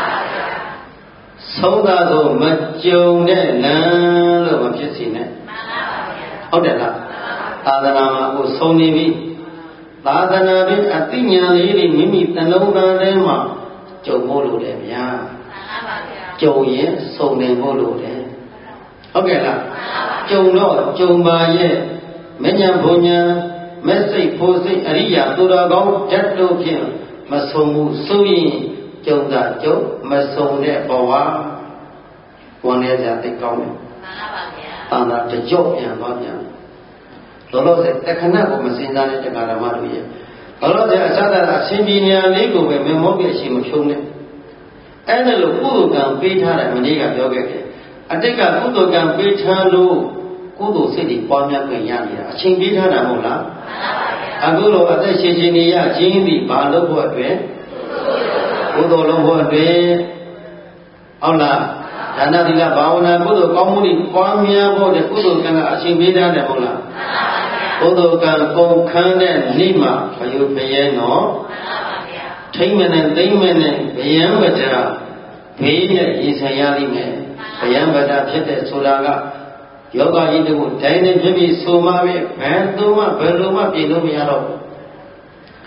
Speaker 1: ဆုံးတာကိုမကြုံတဲ့လမ်းလို့မဖြစ်စီနဲ့ဟုတ်တယ်လားသာသနာမှာအခုဆုံးနေပြီသာသနာ့အသိဉာဏ်လေးတွေမိမိနှလုံးသားထဲမှာကြုံဖို့လို့လေဗျာကြုံရင်ဆုံးနေဖို့လို့လေဟုတ်ကဲ့လားကြုံတော့ကြုံပါရဲ့မဉ္ဇဉ်ဘုံညာမစိတ်ဖို့စိတ်အရိယာသူတော်ကောင်းဓာတ်တို့ဖြင့်မဆုံးဘူးဆိုရင်ကြုံတာကြုံမဆုံးတဲ့ဘဝဝန်ရကြသိကောင်းတယ်မှန်ပါဗျာတန်တာတကြော့ပြန်သွားပြန်လောလောဆယ်တခဏကိုမစင်စားတဲ့တရားဓမ္မတို့ရဲ့လောလောဆယ်အစသာအရှင်ပြည်ညာလေးကိုပဲမမောပြရှိမဖြုံးနဲ့အဲ့ဒါလို့ကုသိုလ်ကံပေးထားတယ်မနေ့ကပြောခဲ့တယ်အတိတ်ကကုသိုလ်ကံပေးထားလို့ကုသိုလ်စိတ်တွေပွားများခွင့်ရနေတာအချိန်ပေးထားတာမဟုတ်လားမှန်ပါဗျာအခုလိုအသက်ရှင်နေရခြင်းသည်ဘာလို့ဖို့အတွက်ကုသိုလ်လုံးဖို့အတွက်ဟုတ်လားဒါနသီလဘာဝနာကုသိုလ်ကောင်းမှုတွေပွားများဖို့တဲ့ကုသိုလ်ကံကအချိန်ပေးထားတယ်ဟုတ်လားမှန်ပါဗျာကုသိုလ်ကံကုန်ခန်းတဲ့နေ့မှာဘယုဘယဲနော်မှန်ပါဗျာထိမ့်မနဲ့သိမ့်မနဲ့ဗျံပဒရာဘေးနဲ့ရင်ဆိုင်ရလိမ့်မယ်ဗျံပဒဖြစ်တဲ့ဆိုတာကယောဂကြီးတို့တိုင်းနဲ့ဖြစ်ပြီးဆိုမှပဲဘယ်သူမှဘယ်လိုမှပြင်လို့မရတော့ဘ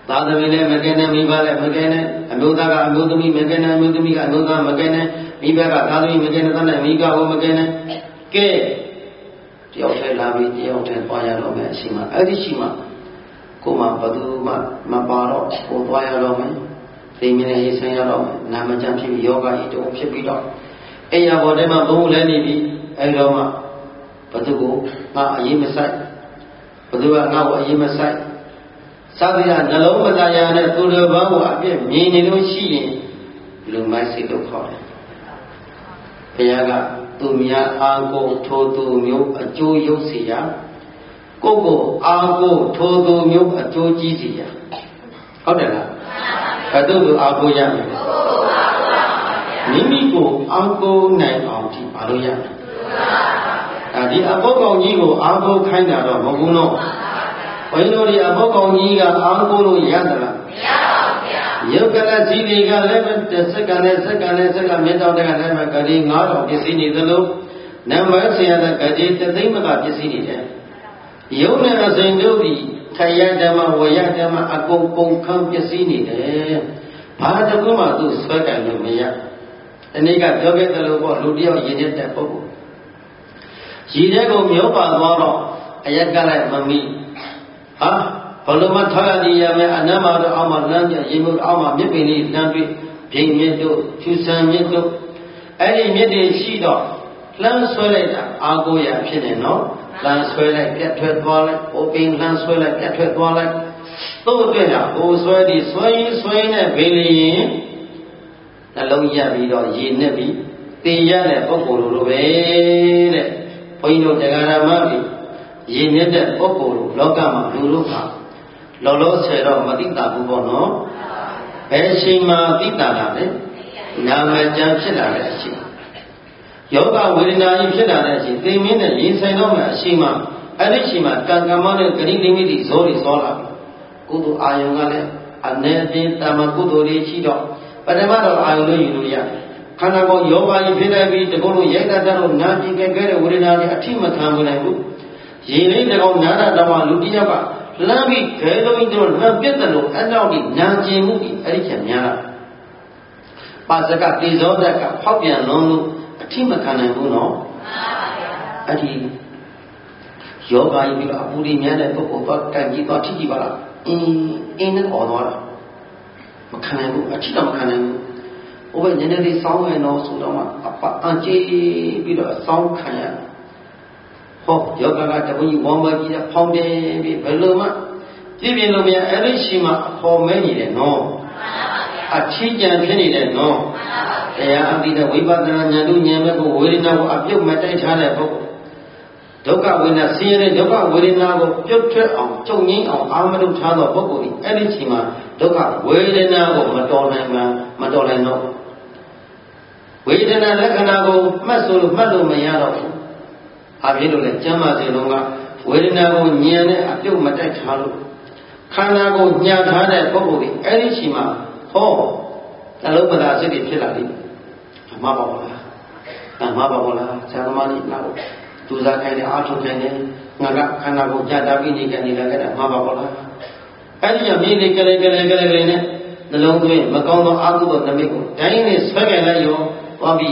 Speaker 1: သာသမီလည်းမကဲနဲ့မိဘလည်းမကဲနဲ့အမျိုးသားကအမျိုးသမီးမကဲနဲ့အမျိုးသမီးကအမျိုးသားမကဲနဲ့မိဘကသာသမီမကဲနဲ့တန်းနဲ့မိဘကိုမကဲနဲ့ကဲတယောက်တည်းလာပြီးတယောက်တည်းသွားရတော့မယ်အရှိမအဲ့ဒီရှိမကိုမှဘသူမှမပါတော့ကိုသွားရတော့မယ်သိမြင်နေရေးဆင်းရတော့မယ်နာမကျမ်းဖြစ်ပြီးယောဂဤတုံးဖြစ်ပြီးတော့အိယာဘော်ထဲမှာဘုံလည်းနေပြီးအဲ့တော့မှဘသူကိုငါအရေးမဆိုင်ဘသူကငါ့ကိုအရေးမဆိုင်စသည်ကနှလုံးမသားရနဲ့သူတော်ဘာကိုအပြည့်မြင်နေလို့ရှိရင်လူမိုက်စိတ်လို့ခေါ်တယ်ဘုရားကသူများအာကိုထိုသူမျိုးအကျိုးရုပ်စီရကိုယ့်ကိုအာကိုထိုသူမျိုးအကျိုးကြီးစီရဟုတ်တယ်လားဘယ်သူ့ကိုအာကိုရမလဲမိမိကိုအာကိုနိုင်အောင်ဒီဘာလို့ရမလဲဒီအဘောကောင်ကြီးကိုအာကိုခိုင်းတာတော့မဟုတ်ဘူးနော်ဘယ်လိုဒီအဘောကောင်ကြီးကအာကိုလို့ရသလားမရပါဘူးဗျာရုပ်ကလစီတွေကလည်းစက္ကန့်နဲ့စက္ကန့်နဲ့စက္ကန့်မြတ်တော်တဲ့ကလည်းဂတိ9000ပစ္စည်းနေသလိုနံပါတ်ဆရာကဂတိ3သိန်းမကပစ္စည်းနေတယ်ရုပ်နဲ့အစဉ်တို့သည်ခရဓမ္မဝရဓမ္မအကုန်ကုန်ခံပစ္စည်းနေတယ်ဘာတကူမှသူဆွဲကံလို့မရဒီနေ့ကပြောခဲ့တယ်လို့ပေါ့လူတယောက်ရည်နေတဲ့ပုဂ္ဂိုလ်ရည်တဲ့ကိုမျောပါသွားတော့အရက်ကလည်းမမီဟာဘလုံးမထားရည်ရမယ်အနမ်းမှာတော့အောက်မှာလမ်းပြရေမှုအောက်မှာမြစ်ပင်လေးလမ်းတွေ့ပြိမြစ်တို့ဖြူဆန်မြစ်တို့အဲ့ဒီမြစ်တွေရှိတော့လမ်းဆွဲလိုက်တာအာကိုရဖြစ်နေနော်လမ်းဆွဲလိုက်ပြတ်ထွက်သွားလိုက်ဟိုပင်လမ်းဆွဲလိုက်ပြတ်ထွက်သွားလိုက်သို့အတွက်ဟိုဆွဲဒီဆွဲရင်နဲ့ဘေးလျင်နှလုံးရပြီးတော့ရည်နဲ့ပြီးတင်ရတဲ့ပုဂ္ဂိုလ်လိုပဲတဲ့ဘုန်းကြီးတို့တရားဓမ္မတွေရည်မြစ်တဲ့ပုဂ္ဂိုလ်လိုလောကမှာလူတို့ဟာလောလောဆယ်တော့မသိတာဘူးပေါ့နော်ဘယ်ချိန်မှသိတာလဲနာမကျမ်းဖြစ်လာတဲ့အချိန်ယောဂဝေဒနာကြီးဖြစ်လာတဲ့အချိန်သိမင်းနဲ့ရင်ဆိုင်တော့မှအချိန်မှအဲ့ဒီအချိန်မှကံကမ္မနဲ့ဂရိနိမိတိဇောတွေစောလာပြီကုသိုလ်အာယုံကလည်းအနေနဲ့တမကုသိုလ်တွေရှိတော့ပထမတော့အာယုံလို့ယူလို့ရတယ်ခန္ဓာကိုယ်ယောဂကြီးဖြစ်နေပြီးတကုတ်လို့ရိုက်တာတော့နာကြည့်ခဲ့တဲ့ဝေဒနာတွေအထိမခံနိုင်ဘူးရေလေးတကောင်နာတာတော့လူတယောက်ကလမ်းပြီးခဲလုံးကြီးတို့လမ်းပြတ်တယ်လို့အဲ့တော့ဒီနာကျင်မှုဒီအဲ့ဒီချက်များလာပါစကတေဇောတက်ကဖောက်ပြန်လုံးလို့အထိမခံနိုင်ဘူးနော်မှန်ပါဗျာအဲ့ဒီယောဂကြီးပြီးတော့အပူတွေများတဲ့ပုဂ္ဂိုလ်တော့ကံကြီးတော့ထိကြည့်ပါလားအင်းနဲ့အော်သွားတာမခံနိုင်ဘူးအထိတော့မခံနိုင်ဘူးဟိုဘက်ညနေလေးစောင်းရင်တော့ဆိုတော့မှအကြေးပြီးတော့စောင်းခံရဟောယောဂကတပည့်ဝမ်းမကြီးဖောင်းတယ်ပြီးဘယ်လိုမှပြည့်ပြည့်လို့မရအဲ့ဒီရှိမှအခေါ်မဲနေတယ်နော်မှန်ပါဗျာအထီးကျန်ဖြစ်နေတယ်နော်မှန်ပါဗျာတရားအပြီးတော့ဝိပဿနာဉာဏ်တို့ဉာဏ်မဲ့ကိုဝေဒနာကိုအပြုတ်မတိုက်ထားတဲ့ပုဂ္ဂိုလ်ဒုက္ခဝေဒနာဆင်းရဲတဲ့ဒုက္ခဝေဒနာကိုပြုတ်ထွက်အောင်ကြုံငင်းအောင်အာမတုထားသောပုဂ္ဂိုလ်ဒီအဲ့ဒီချိန်မှာဒုက္ခဝေဒနာကိုမတော်နိုင်တော့ဝေဒနာလက္ခဏာကိုမှတ်လို့မရတော့ဘူးအဖြစ်လို့လေကျမ်းမာစေလုံးကဝေဒနာကိုဉာဏ်နဲ့အပြုတ်မတိုက်ထားလို့ခန္ဓာကိုညှာထားတဲ့ပုဂ္ဂိုလ်ဒီအဲ့ဒီချိန်မှာဟောနှလုံးပဒါစိတ်တွေဖြစ်လာပြီအမှားပါဘူးလားဆရာသမားကြီးလာလို့သူစားခိုင်းတယ်အားထုတ်ခိုင်းတယ်ငါကခန္ဓာကိုညှာထားပြီးနေကြနေတာကမှားပါဘူးလားအဲ့ဒီကြောင့်မြေလေးကလေးနဲ့နှလုံးသွင်းမကောင်းသောအာဟုသောနမိတ်ကိုတိုင်းနဲ့ဆွဲကြလိုက်ရောသွားပြီး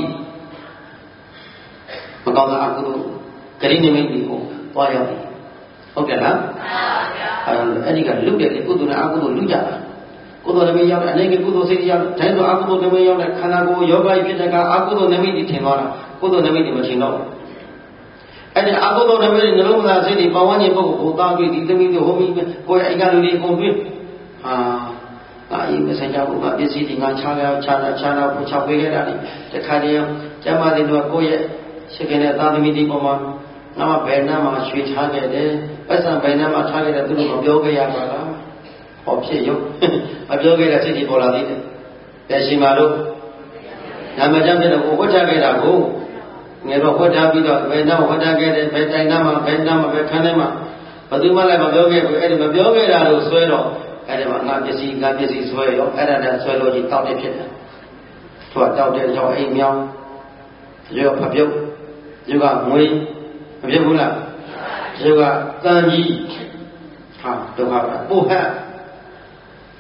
Speaker 1: မကောင်းသောအာဟုသောဂရိနိမိတ်ကိုသွားရောက်ပြီဟုတ်ကဲ့လားမှန်ပါဗျာအဲ့ဒီကလွတ်တယ်လေကုသိုလ်နဲ့အကုသိုလ်လွတ်ကြတာကုသိုလ်နမိတ်ရောက်တဲ့အနေနဲ့ကုသိုလ်စိတ်ရောက်တိုင်းဆိုအကုသိုလ်နမိတ်ရောက်တဲ့ခန္ဓာကိုယ်ယောဂကြီးဖြစ်တဲ့ကအကုသိုလ်နမိတ်ထင်သွားတာကုသိုလ်နမိတ်မထင်တော့ဘူးအဲ့ဒီအကုသိုလ်နမိတ်နှလုံးသားစိတ်တွေပဝန်းကျင်ပုဂ္ဂိုလ်ကိုသားပြီးဒီသမီးတို့ဟိုမိကိုယ်အိမ်ကလူတွေအကုန်တွေ့အာအေးမဆိုင်ကြဘူးကပစ္စည်းတွေငါခြားတော့ကိုချပေးခဲ့တာလေတခါတည်းကျမတွေတော့ကိုယ့်ရဲ့ရှိခင်တဲ့သာသမီတွေပေါ်မှာငါဘယ်နှမှာရွှေထားခဲ့တယ်ပတ်စံဘယ်နှမှာထားခဲ့တယ်သူတို့မပြောခဲ့ရပါလားဟောဖြစ်ရုပ်မပြောခဲ့တဲ့စိတ်တွေပေါ်လာသေးတယ်လက်ရှိမှာတော့နာမကျမ်းဖြစ်တော့ဝတ်ထားခဲ့တာကိုငယ်တော့ဝတ်ထားပြီးတော့ဘယ်နှမှာဝတ်ထားခဲ့တယ်ဘယ်တိုင်နှမှာဘယ်ခန်းထဲမှာဘယ်သူမှလည်းမပြောခဲ့ဘူးအဲ့ဒီမပြောခဲ့တာလို့ဆွဲတော့အဲ့ဒီမှာငါပစ္စည်းဆွဲရောအဲ့ဒါတည်းဆွဲလို့ကြီးတောက်တယ်ဖြစ်တယ်သူကတောက်တဲ့ကြောင့်အိမ်မြောင်းရောဖပြုတ်ရောကငွေမဖြစ်ဘူးလားရောကတန်ကြီးဟာဒုက္ခပို့ဟတ်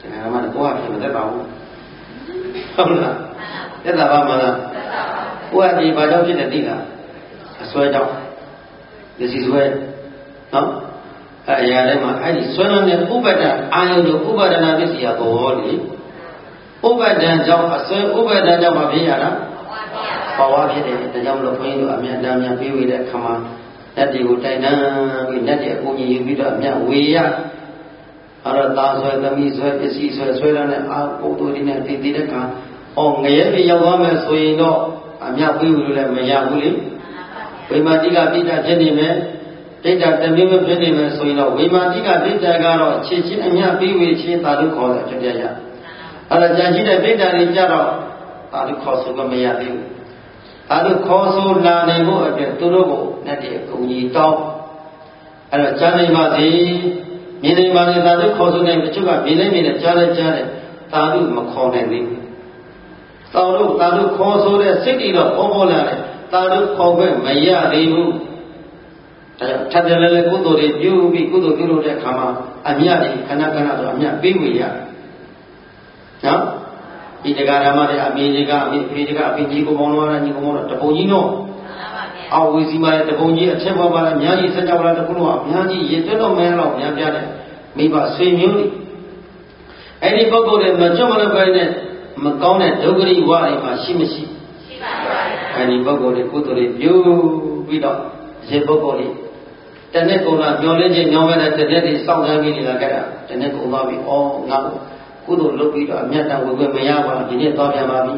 Speaker 1: ဒါကမှကိုယ်ကဖြစ်မတတ်ပါဘူးဟုတ်လားတက်တာပါမလားကိုယ်ကဒီဘာကြောင့်ဖြစ်တယ်သိလားအစွဲကြောင့်ဒီစီစွဲနော်အရာတိုင်းမှာအဲ့ဒီစွဲလန်းတဲ့ဥပဒ္ဒအာယုတို့ဥပဒနာပစ္စည်းကဘောလေဥပဒ္ဒကြောင့်အစွဲဥပဒ္ဒကြောင့်မဖြစ်ရတာဘဝဖြစ်တယ်ဒါကြောင့်မလို့ဘုန်းကြီးတို့အမြတ်တမ်းများပြေးဝေတဲ့အခါမှာဓာတ်တွေကိုတိုင်တန်းပြီးဓာတ်တွေအကုန်ကြီးယူပြီးတော့အမြတ်ဝေရအဲ့တော့သာဆွဲသမီးဆွဲပစ္စည်းဆွဲလန်းတဲ့အာပုဒ်တို့တွေနဲ့တည်တဲ့အခါငရဲပြေရောက်သွားမယ်ဆိုရင်တော့အမြတ်ပြေးဝေလို့လည်းမရဘူးလေဝိမာတိကပိဋကဖြစ်နေမယ်ဒိဋ္ဌတမျိုးမျိုးဖြစ်နေမယ်ဆိုရင်တော့ဝိမာတိကဒိဋ္ဌကတော့ခြေချင်းအမြတ်ပြေးဝေခြင်းသာလို့ခေါ်တယ်ဖြစ်ကြရအဲ့ဒါကြာရှိတဲ့ဒိဋ္ဌတွေကြတော့သာလို့ခေါ်ဆိုကမရသေးဘူးအဲ့ဒါခေါ်ဆိုလာနိုင်ဖို့အတွက်သူတို့ကိုနဲ့တည်းအကုန်ကြီးတောင်းအဲ့တော့ကြားနိုင်ပါစေမြင်နိုင်ပါစေသာလို့ခေါ်ဆိုနိုင်တချို့ကမြင်နိုင်နေတယ်ကြားတယ်သာလို့မခေါ်နိုင်သေးဘူးသာလို့ခေါ်ဆိုတဲ့စိတ်တွေတော့ပေါ်လာတယ်သာလို့ခေါ်ခွင့်မရသေးဘူးဒါကြောင့်ထပ်တယ်လည်းကုသိုလ်တွေပြုပြီးကုသိုလ်ပြုလို့တဲ့အခါမှာအမြတ်တွေခဏဆိုအမြတ်ပေးဝေရနော်ဒီတရားဓမ္မတွေအမေတွေကအမေဖေတွေကအဖေကြီးကိုပေါင်းလို့ရတာညီကိုပေါင်းတော့တပုံကြီးတော့အဝေစီမှာတပုံကြီးအထက်ဘက်မှာအများကြီးဆက်ကြပါလားတခုလုံးအများကြီးရေတွက်တော့မဲတော့များပြတယ်မိဘဆွေမျိုးတွေအဲ့ဒီပုဂ္ဂိုလ်တွေမကြွမလို့ပဲနဲ့မကောင်းတဲ့ဒုက္ခရိဝါတွေမှာရှိမရှိရှိပါပါအဲ့ဒီပုဂ္ဂိုလ်တွေကုသိုလ်တွေပြုပြီးတော့ဒီပုဂ္ဂိုလ်တွေတနေ့ကုန်လာမျောလင်းခြင်းညောင်းမဲ့တဲ့တနေ့တွေစောင့်တန်းပြီးနေတာကြတာတနေ့ကုန်သွားပြီဩငါကုသိုလ်လုပ်ပြီးတော့အမြတ်တမ်းဝေခွင့်မရပါဘူးဒီနေ့သွားပြန်ပါပြီ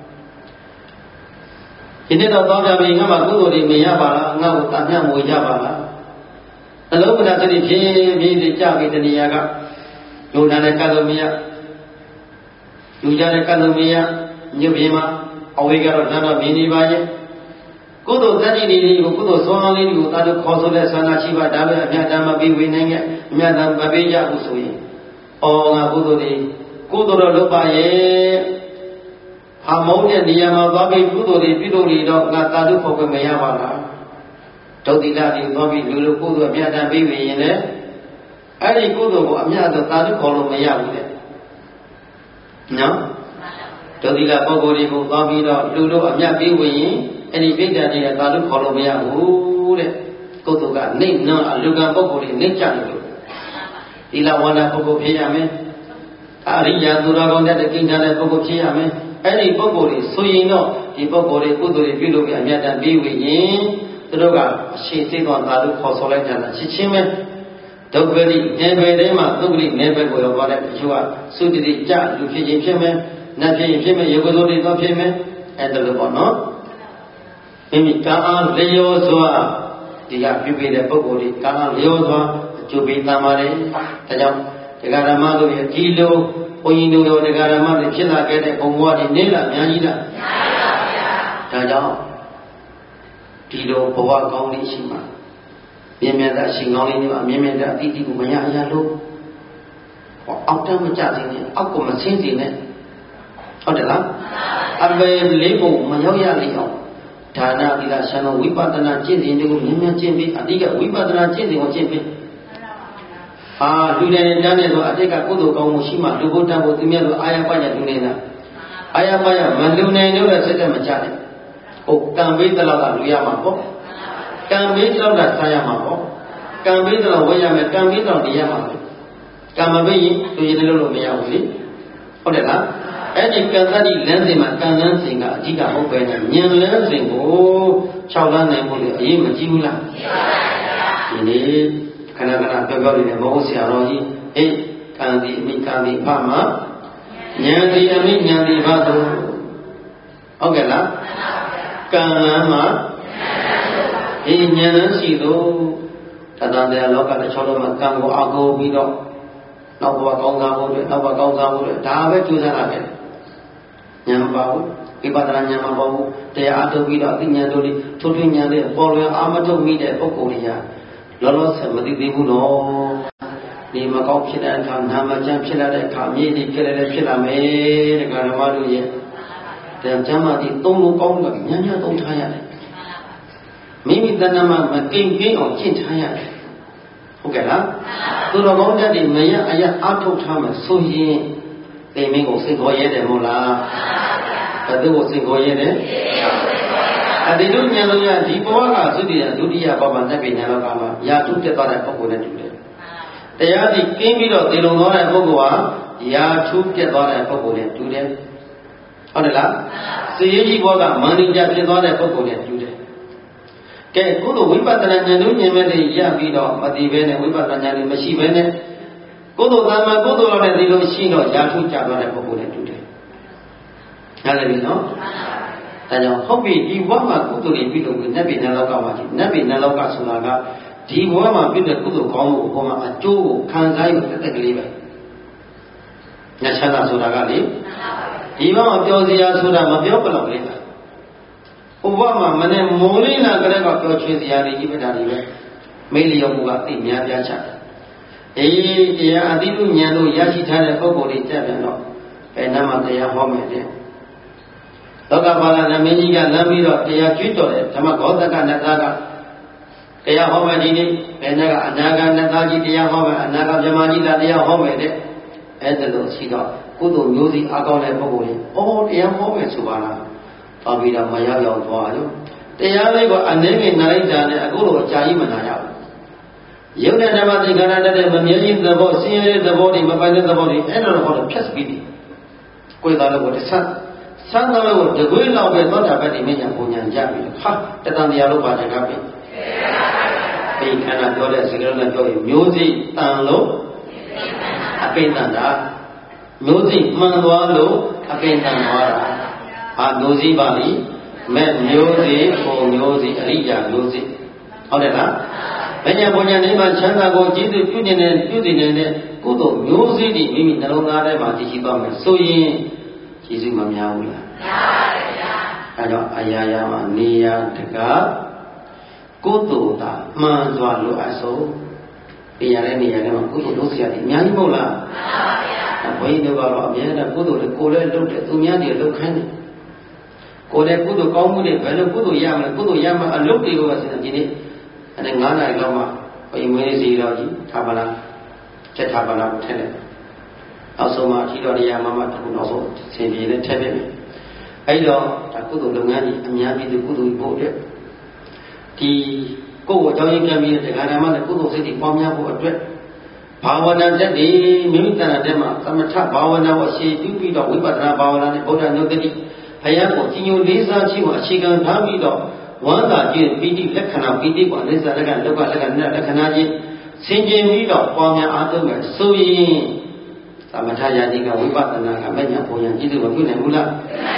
Speaker 1: ဒီနေ့တော့သွားပြန်ပြီငါမှကုသိုလ်တွေမရပါလားငါ့ကိုတန်မြတ်မွေကြပါလားအလုံးမနာစတိဖြည်းဖြည်းကြပြီးတဏှာကလူနာနဲ့ကတ်လို့မရလူကြတဲ့ကတ်လို့မရညွတ်ပြင်းမှာအဝေးကတော့နာတော့မြင်နေပါရဲ့ကုသိုလ်တတိတွေကိုကုသိုလ်ဆောင်းလေးတွေကိုတာလို့ခေါ်ဆိုတဲ့ဆန္ဒရှိပါဒါပဲအမြတ်တမ်းမပြီးဝေနိုင်ရဲ့အမြတ်တမ်းမပေးကြဘူးဆိုရင်ငါကုသိုလ်တော်လုပ်ပါရဲ့ဟာမုန်းတဲ့နေရာမှာသွားပြီးကုသိုလ်တွေပြုလို့နေတော့ငါသာဓုဖို့ပဲမရပါလားဒုတိယတွေသွားပြီးလူကုသိုလ်အမြတ်တမ်းပြီးရင်လည်းအဲ့ဒီကုသိုလ်ကိုအမြတ်တော့သာဓုခေါ်လို့မရဘူးလေနော်ဒုတိယပုဂ္ဂိုလ်တွေကိုသွားပြီးတော့လူတို့အမြတ်ပြီးဝင်ရင်အဲ့ဒီပိဋကတွေကသာဓုခေါ်လို့မရဘူးတဲ့ကုသိုလ်ကနေနော်အလူကံပုဂ္ဂိုလ်တွေနေကြတယ်လို့ဒီလဝန္ဒပုဂ္ဂိုလ်ဖြစ်ရမယ်အရိယာသူတော်ကောင်းတဲ့ကိဋ္ဌာတဲ့ပုဂ္ဂိုလ်ဖြစ်ရမယ်အဲ့ဒီပုဂ္ဂိုလ်တွေဆိုရင်တော့ဒီပုဂ္ဂိုလ်တွေကုသိုလ်တွေပြုလုပ်ပြီးအမြတ်တမ်းပြီးဝင်ရင်သူတို့ကအရှိသိသောသာဓုခေါ်ဆိုလိုက်ကြတာချက်ချင်းပဲဒုက္ခရိနေပယ်ထဲမှာဒုက္ခရိနေပယ်ကိုရောက်တဲ့တချို့ကသုတိတိကြလူဖြစ်ခြင်းဖြစ်မယ်နတ်ဖြစ်ရင်ဖြစ်မယ်ယောဂိုတွေတော့ဖြစ်မယ်အဲ့ဒါလိုပေါ့နော်မိမိကံအားလျော်စွာဒီကပြုပေးတဲ့ပုဂ္ဂိုလ်တွေကံအားလျော်စွာအကျိုးပေးတမ်းပါတယ်ဒါကြောင့်တရားဓမ္မတို့ရဲ့ဒီလိုဘုန်းကြီးတို့ရောတရားဓမ္မတွေဖြစ်လာခဲ့တဲ့ဘုံဘဝတွေနေလာအများကြီးလားများပါဗျာဒါကြောင့်ဒီလိုဘဝကောင်းလေးရှိမှမြင်မြတ်တဲ့အရှင်ကောင်းလေးတွေမှာမြင်မြတ်တဲ့အတိအကျကိုမရအရာလို့အောက်တမ်းမကြသေးနဲ့အောက်ကိုမဆင်းစေနဲ့ဟုတ်တယ်လားအပေလေးပုံမရောက်ရလိမ့်အောင်ဒါနသီလဆန္ဒဝိပဿနာကျင့်စဉ်တွေကိုမြင်မြတ်ကျင့်ပြီးအတိကဝိပဿနာကျင့်စဉ်ကိုကျင့်ပြီးလူတိုင်းတန်းနေဆိုအတိတ်ကကုသိုလ်ကောင်းမှုရှိမှလူဘုဒ္ဓဘုသူမြတ်တို့အာရပညာလူနေတာအာရပညာမလူနိုင်လို့လည်းစိတ်ကမကြတယ်ကံပေးတဲ့လောက်ကလူရမှာပေါ့ကံပေးတဲ့လောက်ကဆာရမှာပေါ့ကံပေးတဲ့လောက်ဝေးရမယ်ကံပေးတဲ့လောက်နေရမှာပဲကံမပေးရင်သူရင်လည်းလို့မရဘူးလေဟုတ်တယ်လားအဲ့ဒီကံသတိလမ်းစဉ်မှာကံလမ်းစဉ်ကအဓိကဟုတ်ပဲနဲ့ဉာဏ်လမ်းစဉ်ကို6လမ်းနိုင်ဖို့လေအရေးမကြီးဘူးလားကြီးပါပါဒီနေ့ခဏပြောနေတဲ့မဟုတ်ဆရာတော်ကြီးကံဒီအမိကံဒီဖမှာဉာဏ်ဒီအမိဉာဏ်ဒီဖသို့ဟုတ်ကဲ့လားကံလမ်းမှာဉာဏ်လမ်းရှိသောတသံတရားလောကတစ်ချောလုံးမှာကံကိုအကူပြီးတော့နောက်ဘဝကောင်းစားဖို့အတွက်ဒါပဲကြိုးစားရတယ်ဉာဏ်မပါဘူးဝိပဿနာဉာဏ်မပါဘူးတရားအထုတ်ပြီးတော့အသိဉာဏ်တို့တွေထိုးထွင်းဉာဏ်တွေပေါ်လွင်အာမထုတ်မိတဲ့ပုဂ္ဂိုလ်တွေကလောလောဆယ်မသိသေးဘူးနော်ဒီမကောင်းဖြစ်တဲ့အခါနာမကျမ်းဖြစ်လာတဲ့အခါမြေကြီးဖြစ်လည်းဖြစ်လာမယ်တဲ့ကာရမတို့ရဲ့တရားကျမ်းမာတိသုံးလို့ကောင်းတယ်ညံ့ညံ့သုံးထားရတယ်မိမိတဏ္ဍမှာမကိန်းကင်းအောင်ကျင့်ထားရတယ်ဟုတ်ကဲ့လားသူတော်ကောင်းတဲ့ဒီမရအရအထုတ်ထားမှဆိုရင်တေမင်းကိုစိတ်ခေါ်ရဲတယ်မို့လားဘယ်သူကိုစိတ်ခေါ်ရဲတယ်အဒီလိုဉာဏ်လုံးရဒီဘဝကသုတိယဒုတိယဘဝမှာသက်ပညာလောကမှာယာထုတက်သွားတဲ့ပုဂ္ဂိုလ်နဲ့တူတယ်တရားဒီကင်းပြီးတော့တေလုံသွားတဲ့ပုဂ္ဂိုလ်ဟာယာထုတက်သွားတဲ့ပုဂ္ဂိုလ်နဲ့တူတယ်ဟုတ်တယ်လားစေရေးကြီးဘဝကမန္တိကြဖြစ်သွားတဲ့ပုဂ္ဂိုလ်နဲ့တူတယ်ကဲကုသိုလ်ဝိပဿနာဉာဏ်တို့ဉာဏ်မဲ့တွေရပြီးတော့မသိဘဲနဲ့ဝိပဿနာဉာဏ်တွေမရှိဘဲနဲ့ကုသိုလ်ကံမှာကုသိုလ်လောက်နဲ့ဒီလိုရှိတော့ယာထုကြသွားတဲ့ပုဂ္ဂိုလ်နဲ့တူတယ်ရတယ်ပြီနော်ဒါကြောင့်ဟုတ်ပြီဒီဘဝမှာကုသိုလ်တွေပြုလုပ်ပြီးနတ်ပြည်နတ်လောကမှာနတ်ပြည်နတ်လောကဆိုတာကဒီဘဝမှာပြုတဲ့ကုသိုလ်ကောင်းမှုကိုဘုရားအကျိုးကိုခံစားရတဲ့တက်ကလေးပဲညချမ်းသာဆိုတာကလေဒီဘဝမှာပြောစရာဆိုတာမပြောဘယ်လောက်လေးပါဘဝမှာမနဲ့မိုးလေးနာကလေးကပြောချွေစရာတွေကြီးပဲဒါတွေပဲမေးလျော်မှုကသိများပြားချတယ်အေးတရားအတိတုဉာဏ်တို့ရရှိထားတဲ့ပုဂ္ဂိုလ်တွေတက်ပြန်တော့ဘယ်နှမှာတရားဟောမယ်တဲ့လောကပါဠိမင်းကြီးကလမ်းပြီးတော့တရားကျွတ်တော်တယ်ဓမ္မဂေါတကနတ်သားကတရားဟောမယ်ဒီနေ့ဘယ်နှကအနာဂတ်နတ်သားကြီးတရားဟောမယ်အနာဂတ်ဗြဟ္မာကြီးတရားဟောမယ်တဲ့အဲ့ဒါလို့ရှိတော့ကုသိုလ်မျိုးစီအကောင်းတဲ့ပုဂ္ဂိုလ်တွေအော်တရားဟောမယ်ဆိုပါလားပါပြီးတော့မရောက်ရောက်သွားလို့တရားလေးကိုအနေနဲ့နာလိုက်တာနဲ့အခုလိုအကြာကြီးမနာရဘူးယုံတဲ့ဓမ္မသင်္ခါရတတ်တဲ့မမြဲခြင်းသဘောဆင်းရဲတဲ့သဘောတွေမပိုင်တဲ့သဘောတွေအဲ့လိုဟောတော့ဖြတ်စပြီးကိုယ်သားလို့တဆန်းဆန်းတော်ကိုတကွေးလောက်ပဲသောတာပတ္တိမဉ္ဇဉ်ပုံညာကြပြီးဟာတတန်တရားလို့ပါတကားပြီဒီခန္ဓာပြောတဲ့စကားနဲ့ပြောရင်မျိုးစိတန်လို့အကိဉ္တန်တာမျိုးစိမှန်သွားလို့အကိဉ္တန်သွားတာဟာမျိုးစိပါလိမဲ့မျိုးစိပုံမျိုးစိအရိယာမျိုးစိဟုတ်တယ်လားမဉ္ဇဉ်ပုံညာနေမှာချမ်းသာကိုကျေးဇူးပြုနေတဲ့ကုသိုလ်မျိုးစိတွေမိမိနှလုံးသားထဲမှာတည်ရှိသွားမယ်ဆိုရင်ကျေးဇူးမများဘူးလားများပါတယ်ဗျာအဲတော့အရာရာမှာနေရာတကားကုသိုလ်သာမှန်စွာလိုအပ်ဆုံးနေရာနဲ့နေရာနဲ့မှာကုသိုလ်လုပ်စရာတွေအများကြီးမဟုတ်လားမှန်ပါဗျာဘုန်းကြီးတို့ကတော့အများနဲ့ကုသိုလ်တွေကိုလည်းလုပ်တယ်သူများတွေလုပ်ခိုင်းတယ်ကိုယ်လည်းကုသိုလ်ကောင်းမှုတွေဘယ်လိုကုသိုလ်ရမလဲကုသိုလ်ရမှအလုပ်တွေကိုစဉ်းစားကြည့်နေအဲ့9နာရီလောက်မှဘုန်းကြီးမွေးနေ့စီတော်ကြီးထားပါလားချက်ထားပါလားကိုထည့်တယ်နောက်ဆုံးမှအထီးတော်တရားမမတခုနောက်ဆုံးဆင်ပြေနဲ့ထည့်ပြမယ်အဲ့တော့ဒါကုသိုလ်လုပ်ငန်းကြီးအများပြည်သူကုသိုလ်ဖို့အတွက်ဒီကိုယ်ကိုအကြောင်းရင်းပြန်ပြီးတရားဓမ္မနဲ့ကုသိုလ်စိတ်တွေပေါင်းများဖို့အတွက်ဘာဝနာတက်တွေမိမိတဏ္ဍာတက်မှာသမထဘာဝနာကိုအရှိပြုပြီးတော့ဝိပဿနာဘာဝနာနဲ့ဗုဒ္ဓနုတ္တိဘုရားကိုကြီးညိုလေးစားခြင်းကိုအခြေခံထားပြီးတော့ဝန္တာခြင်းပီတိလက္ခဏာပီတိကိုအနိစ္စလက္ခဏာဒုက္ခလက္ခဏာလက္ခဏာချင်းဆင်ခြင်ပြီးတော့ပေါင်းများအားထုတ်မယ်ဆိုရင်သမထယာတိကဝိပဿနာကမဉ္ဇဉ်ပုံညာကျေးဇူးမပြုနိုင်ဘူးလား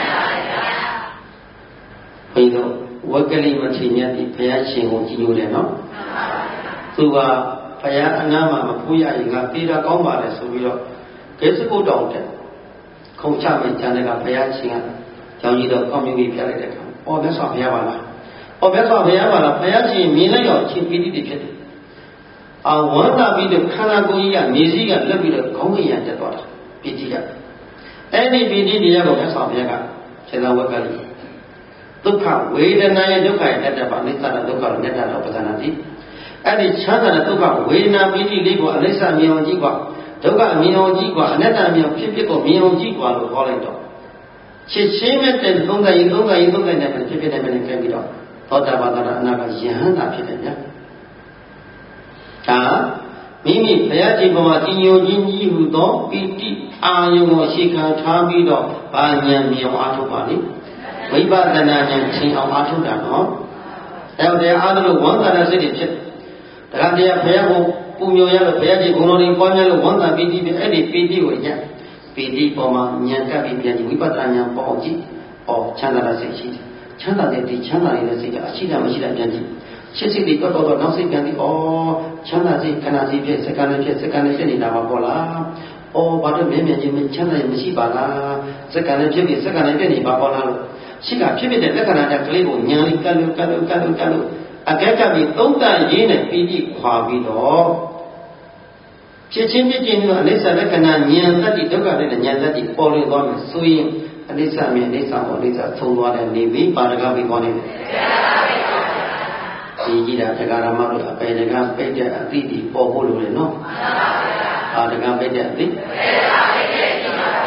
Speaker 1: မှန်ပါဗျာဘုရားဝကလိမထေမြတ်ဒီဘုရားရှင်ကိုကြည်ညိုတယ်နော်သူကဘုရားအနာမှာမဖူးရရင်ကပြေတာကောင်းပါလေဆိုပြီးတော့ဂေစကုတ်တောင်တဲ့ခုံချမဲ့ကျန်တဲ့ကဘုရားရှင်ကကြောင်းကြီးတော့ကောင်းမြင်ပြီးပြလိုက်တဲ့အခါအော်မြတ်စွာဘုရားပါလားအော်မြတ်စွာဘုရားပါလားဘုရားရှင်မြင်လိုက်တော့ချင်းပီတိတွေဖြစ်တယ်ဝန္တာပြီးတော့ခန္ဓာကိုယ်ကြီးကနေစည်းကလက်ပြီးတော့ခေါင်းကြီးရတက်သွားတာပီတိကအဲ့ဒီပီတိတရားကိုမြတ်စွာဘုရားကခြေသာဝက်ကလိဒုက္ခဝေဒနာရဲ့ဒုက္ခရဲ့တက်ပါအနိစ္စဒုက္ခရဲ့တက်တာပဒနာတိအဲ့ဒီချမ်းသာတဲ့ဒုက္ခဝေဒနာပီတိလေးကိုအနိစ္စမြင်အောင်ကြည့်กว่าဒုက္ခမြင်အောင်ကြည့်กว่าအနတ္တမြင်အောင်ဖြစ်ကိုမြင်အောင်ကြည့်กว่าလို့ဟောလိုက်တော့ချစ်ချင်းနဲ့တဲ့သုံးခိုင်းနဲ့ဖြစ်ဖြစ်နဲ့ပဲကြည့်ပြီးတော့သောတာပတ္တအနာကယဟန္တာဖြစ်တယ်ဗျာဒါမိမိဘုရားရှင်ပေါ်မှာကြီးညိုခြင်းကြီးဟုသောပီတိအာယုံကိုရှိခံထားပြီးတော့ဘာဉာဏ်မြင်အောင်အားထုတ်ပါလိမ့်ဝိပဿနာဉာဏ်ချင်းအောင်အားထုတ်တာနော်အဲ့ဒါအားလုံးဝန္တာတဲ့စိတ်တွေဖြစ်ဒါကတရားဘုရားကိုပူညိုရလို့ဘုရားရှင်ဂုဏ်တော်တွေပွားများလို့ဝန္တာပီတိပဲအဲ့ဒီပီတိကိုညံ့ပီတိပေါ်မှာဉာဏ်ကပ်ပြီးပြန်ပြီးဝိပဿနာဉာဏ်ပေါ်အောင်ကြည့်ချမ်းသာတဲ့စိတ်ရှိတယ်ချမ်းသာတဲ့ဒီချမ်းသာနေတဲ့စိတ်ကအရှိတာမရှိတာပြန်ကြည့်ရှစ်စိတ်တွေတော့နောက်စိတ်ပြန်ပြီးချမ်းသာစိတ်ခဏစိတ်ဖြစ်စက္ကန့်နဲ့ဖြစ်စက္ကန့်နဲ့ဖြစ်နေတာပါပေါ့လားဘာလို့မြင်ချင်းချမ်းသာရင်မရှိပါလားစက္ကန့်နဲ့ဖြစ်ပြီးစက္ကန့်နဲ့ဖြစ်နေပါပေါ့လားလို့ရှိကဖြစ်တဲ့လက္ခဏာတဲ့ကလေးကိုညာလေးကတ်လို့အကဲကပ်ပြီးသုံးတန်ရင်းနဲ့ပြီးပြီးခွာပြီးတော့ဖြစ်ချင်းအနိစ္စလက္ခဏာဉာဏ်တတ္တိဒုက္ခတဲ့ဉာဏ်တတ္တိပေါ်လွင်သွားမယ်ဆိုရင်အနိစ္စမြင်အနိစ္စကိုအနိစ္စသုံးသွားတယ်နေပြီးပါရကပြီးခေါ်နေတယ်ဒီကြည့်တာတရားဓမ္မတို့အပေတကပိတ်တဲ့အသည့်ဒီပေါ်ဖို့လိုတယ်နော်မှန်ပါဗျာအာတကပိတ်တဲ့အသည့်ဒီ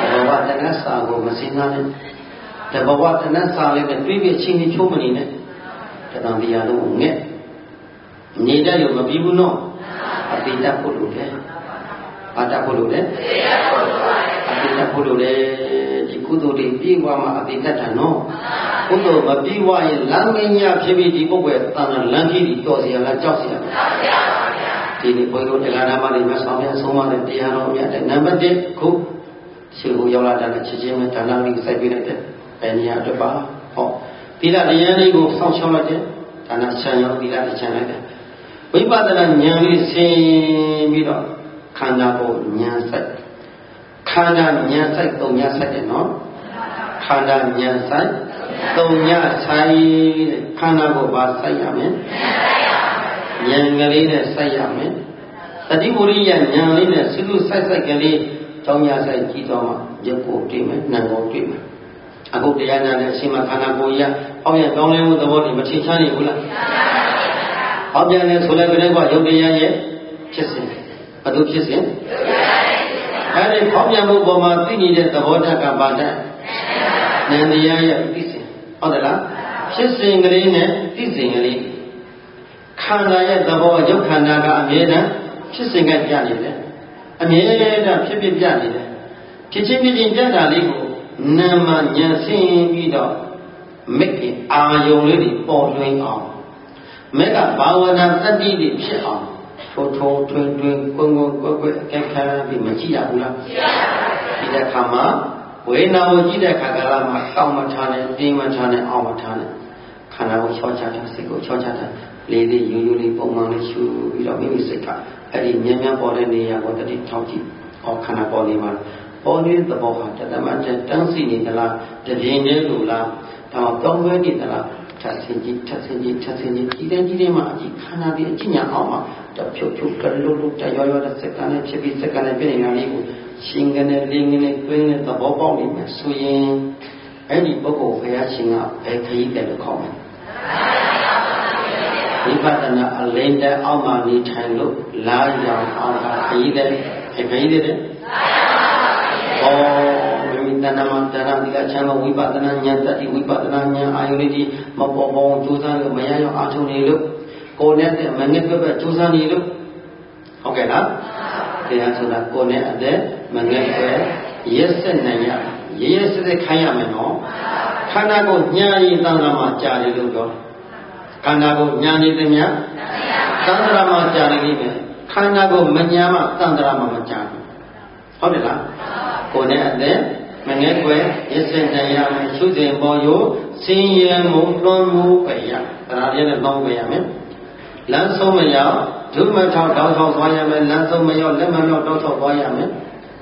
Speaker 1: ဘဝတဏ္ဍစာကိုမစင်စားနဲ့တဘဝတဏ္ဍစာလေးနဲ့တွေးပြီးချင်းချင်းချိုးမနေနဲ့တဏ္ဍတရားလုံးငဲ့နေတဲ့လို့မပြီးဘူးနော်အတိတ်ဖို့လို့လေဘာတဖို့လို့လဲအတိတ်ဖို့လို့လေဒီကုသိုလ်တွေပြီးသွားမှအတိတ်တာနော်ကုသိုလ်မပြီးသွားရင်လမ်းမင်းရဖြစ်ပြီးဒီပုဂ္ဂိုလ်ရဲ့တဏ္ဍလမ်းကြီးတော်เสียလားကြောက်เสียလားဒီနေ့ဘုန်းကြီးတို့တရားနာမှတွေမဆောင်ပြန်ဆုံးမတဲ့တရားတော်မြတ်တဲ့နံပါတ်1ခုရှိကိုရောက်လာတဲ့ချစ်ချင်းနဲ့ဒါနလေးစိုက်ပေးလိုက်တဲ့ဘယ်နေရာအတွက်ပါဟောသီလတရားလေးကိုစောင့်ရှောက်လိုက်တဲ့ဒါနချမ်းရောသီလချမ်းလိုက်တဲ့ဝိပဿနာဉာဏ်လေးဆင်းပြီးတော့ခန္ဓာကိုဉာဏ်စိုက်ခန္ဓာဉာဏ်စိုက်သုံးဉာဏ်စိုက်တယ်နော်ခန္ဓာဉာဏ်စိုက်သုံးဉာဏ်စိုက်ခန္ဓာကိုပါစိုက်ရမယ်ဉာဏ်ကလေးနဲ့စိုက်ရမယ်တတိဝရိယဉာဏ်လေးနဲ့စိစုစိုက်ကလေးကြောင်းရစိုက်ကြည့်တော့မှရုပ်ကိုတွေ့မယ်နာမ်ကိုတွေ့မယ်အခုတရားနာတဲ့အချိန်မှာခန္ဓာကိုယ်ကြီးအောက်ရတောင်းလဲမှုသဘောတွေမထင်ရှားနေဘူးလားအောက်ပြန်နေဆိုလည်းဘယ်တော့ရုပ်တရားရဲ့ဖြစ်စဉ်ဘယ်သူဖြစ်စဉ်အဲဒီအောက်ပြန်မှုပေါ်မှာသိနေတဲ့သဘောဓာတ်ကဘာဓာတ်ဉာဏ်တရားရဲ့သိစဉ်ဟုတ်တယ်လားဖြစ်စဉ်ကလေးနဲ့သိစဉ်ကလေးခန္ဓာရဲ့သဘောရုပ်ခန္ဓာကအမြဲတမ်းဖြစ်စဉ်ကပြနေတယ်အမြဲတမ်းဖြစ်ပြနေတယ်ဖြစ်ချင်းဖြစ်ချင်းပြတာလေးကိုနာမဉာဏ်ဆင်းပြီးတော့မက်ကအာယုံလေးတွေပေါ်လွင်အောင်မက်ကဘာဝနာတတိတွေဖြစ်အောင်ထိုးထိုးထွင်းထွင်းကွန်းကွန်းကွက်ကွက်အခက်ခါပြီးမကြည့်ရဘူးလားကြည့်ရပါဘူးဒီတဲ့ခါမှာဝေနာကိုကြည့်တဲ့ခါကလာမှာတောင်းမထားနဲ့တင်းမထားနဲ့အောင်မထားနဲ့ခန္ဓာကိုချောချတာစိတ်ကိုချောချတာလေးလေးယူယူလေးပုံမှန်လေးရှုပြီးတော့မိမိစိတ်ကအဲ့ဒီမြန်မြန်ပေါ်တဲ့နေရာကိုတတိထောက်ကြည့်။အော်ခန္ဓာပေါ်နေမှာပေါ်နေတဲ့သဘောဟာတသမတ်တန်းစီနေသလားတပြင်းနေလို့လားဒါမှတောင်းဝဲနေသလားထပ်ဆင်းကြည့်ထပ်ဆင်းကြည့်ထပ်ဆင်းကြည့်ကြီးတဲ့မှာအကြည့်ခန္ဓာဒီအကြည့်ညာအောင်မှာတဖြုတ်ဖြုတ်တလူလူတရောရောတဲ့စက္ကန့်နဲ့ဖြစ်ပြီးစက္ကန့်နဲ့ပြည့်နေတာလေးကိုရှင်ကနေလင်းကနေတွင်းနဲ့သဘောပေါက်နေမှာဆိုရင်အဲ့ဒီပုဂ္ဂိုလ်ဘုရားရှင်ကဘယ်ခရီးတယ်လို့ခေါ်မလဲဝိပဿနာအလင်းတဲ့အောက်မှာနေထိုင်လို့လာရောင်အောင်ကခရီးတယ်ခရီးတယ်ဩမိတဏ္ဍမတရတိကချမ်းဝိပဿနာဉာဏ်တတိဝိပဿနာဉာဏ်အာယုလေးကြီးမပေါ်ပေါင်းကြိုးစားလို့မရရောက်အားထုတ်နေလို့ကိုယ်နဲ့မငဲ့ပဲကြိုးစားနေလို့ဟုတ်ကဲ့လားတရားဆိုတာကိုယ်နဲ့အသက်မငဲ့ပဲရက်ဆက်နိုင်ရရက်ဆက်ခိုင်းရမယ်နော်ခန္ဓာကိုညာရင်တန်ခါမှာကြာတယ်လို့ပြောခန္ဓာကိုညာနေသည်များတန်ត្រာမှာကြာနေပြီပဲခန္ဓာကိုမညာမှတန်ត្រာမှာမကြာဘူးဟုတ်တယ်လားကိုယ်နဲ့အသက်မငဲ့ွယ်ရစ်စင်နိုင်ရမယ်ရှုစဉ်ပေါ်ယစင်ရမှုလွန်မှုပဲရတရားပြည့်နဲ့ပေါင်းပဲရမယ်လမ်းဆုံးမရောက်ဒုမထောက်တောက်ထောက်သွားရမယ်လမ်းဆုံးမရောက်လက်မမြောက်တောက်ထောက်သွားရမယ်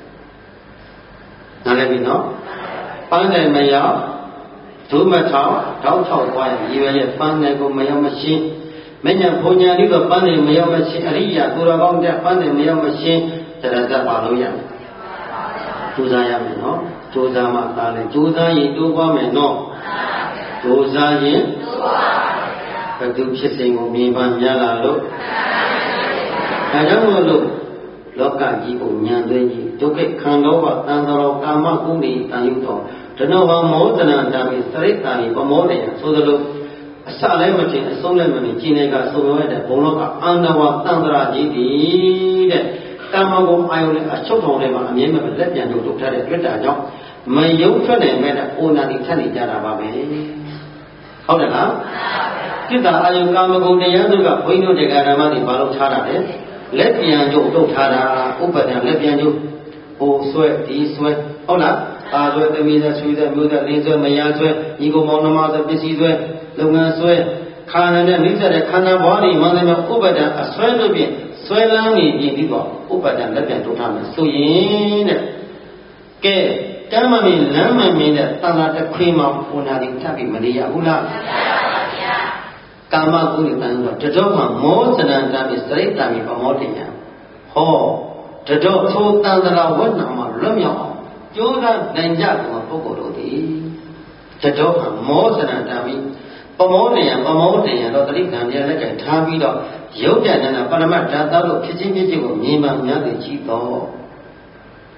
Speaker 1: နားလည်ပြီနော်ပန်းတယ်မရောက်ဒုမထောက်တောက်ထောက်သွားရရည်ရဲ့ပန်းတယ်ကိုမရောက်မရှင်းမညာဘုံညာလေးတော့ပန်းတယ်မရောက်မရှင်းအရိယာကိုယ်တော်ကောင်းတဲ့ပန်းတယ်မရောက်မရှင်းတရားသက်ပါလို့ရမယ်ကြိုးစားရမယ်နော်ကြိုးစားမှသာလေကြိုးစားရင်တိုးပွားမယ်နော်ကြိုးစားရင်တိုးပွားပါဘယ်သူဖြစ်စဉ်ကိုမြင်ပါများလာလို့ဒါကြောင့်မို့လို့လောကကြီးကိုဉာဏ်သွင်းကြီးဒုက္ခခန္ဓာဝတန်တော်ကာမကုဏီတန်ယုတော်ဒနောဝမောဒနာတာပိစရိတ္တာနိပမောတေယဆိုသလိုအစလည်းမတင်အဆုံးလည်းမတင်ကျင်နေကဆုံးရတဲ့ဘုံလောကအန္တဝတန်တရာကြီးတည်တဲ့ကာမဂုဏ်အာယုန်နဲ့အချုပ်ထောင်ထဲမှာအမြဲမလက်ပြန်ထုတ်ထားတဲ့တွေ့တာကြောင့်မယုံထွက်နိုင်မဲ့တဲ့အိုနာတိထက်နေကြတာပါပဲဟုတ်တယ်လားကိတ္တအာယုန်ကာမဂုဏ်တရားစုကဘုန်းကြီးတို့တရားဓမ္မတွေဘာလို့ထားတာလဲလက်ပြန်ထုတ်ထားတာဥပဒံလက်ပြန်ထုတ်ဟိုဆွဲဒီဆွဲဟုတ်လားအာဆွဲသမီးဆွဲဆွေးမျိုးလင်းဆွဲမယားဆွဲညီကိုမောင်နှမဆွဲပစ္စည်းဆွဲလုပ်ငန်းဆွဲခန္ဓာနဲ့နှိစ္စတဲ့ခန္ဓာဘောဓိမှန်တယ်ဥပဒံအဆွဲလို့ဖြင့်ဆွဲလန်းနေပြီးပြီးတော့ဥပဒံလက်ပြန်ထုတ်ထားမယ်ဆိုရင်တဲ့ကဲတမ်းမမင်းလမ်းမမင်းတဲ့တန်ခါတစ်ခွေးမှဟိုနာတိထပ်ပြီးမနေရဘူးလားကာမကုဏိတန်တော့တတော်မှာမောစနန္တမိစရိတ္တမိပမောတိညာဟောတတော်ထိုတန်တရာဝတ်နာမှာလွတ်မြောက်အောင်ကြိုးစားနိုင်ကြသောပုဂ္ဂိုလ်တို့သည်တတော်မှာမောစနန္တမိပမောတိညာတော့တတိကံတရားလက်ကထားပြီးတော့ရုပ်ပြန်နေတာပရမတ္တသလို့ဖြစ်ချင်းဖြစ်ချင်းကိုမြင်မှများသိကြည့်တော့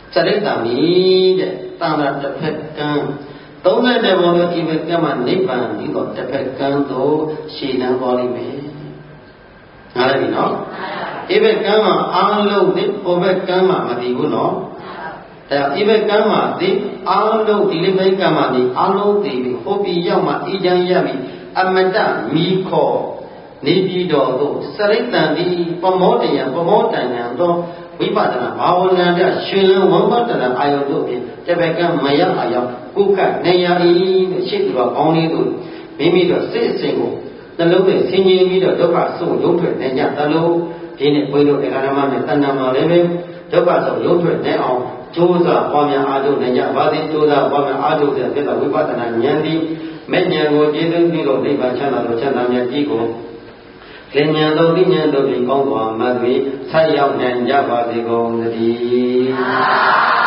Speaker 1: စရိတ္တမီတဲ့တာမတစ်ဖက်ကံ30ဘုံတို့ဤဘက်ကမှနိဗ္ဗာန်ပြီးတော့တစ်ဖက်ကံသို့ရှည်လန်းသွားလိမ့်မယ်နားလည်ပြီနော်ဤဘက်ကံမှာအားလုံးဒီဟိုဘက်ကံမှာမတည်ဘူးနော်ဒါဤဘက်ကံမှာဒီအားလုံးဒီလေးဘက်ကံမှာဒီအားလုံးတည်ပြီးဟိုပြီးရောက်မှဤချမ်းရပြီအမတမိခောနေပြီးတော့သို့စရိတ္တံဒီပမောတယံသောဝိပဿနာဘာဝနာပြရှင်လန်းဝမ္ပတနာအာယုတို့ဖြင့်တပည့်ကမရအာယုကုကနေရဤလို့ရှိသူတော်ကောင်းလေးတို့မိမိတို့စိတ်အစဉ်ကိုနှလုံးနဲ့ဆင်ခြင်ပြီးတော့ဒုက္ခဆုံးရုံးထွက်နေကြသလိုဒီနေ့ဘုန်းကြီးတို့တရားဓမ္မနဲ့တဏ္ဍာမှာလည်းပဲဒုက္ခဆုံးရုံးထွက်နေအောင်ကြိုးစားပွားများအားထုတ်နေကြပါသည်ကြိုးစားပွားများအားထုတ်တဲ့ပြည့်ဝိပဿနာဉာဏ်သည်မဲ့ဉာဏ်ကိုကျေးဇူးပြုလို့နိဗ္ဗာန်ချမ်းသာလို့ချမ်းသာမြတ်ကြီးကိုလင်ဉာဏ်တို့သိဉာဏ်တို့ဖြင့်ကောင်းစွာမှတ်ပြီးဆက်ရောက်နိုင်ကြပါစေကုန်သတည်း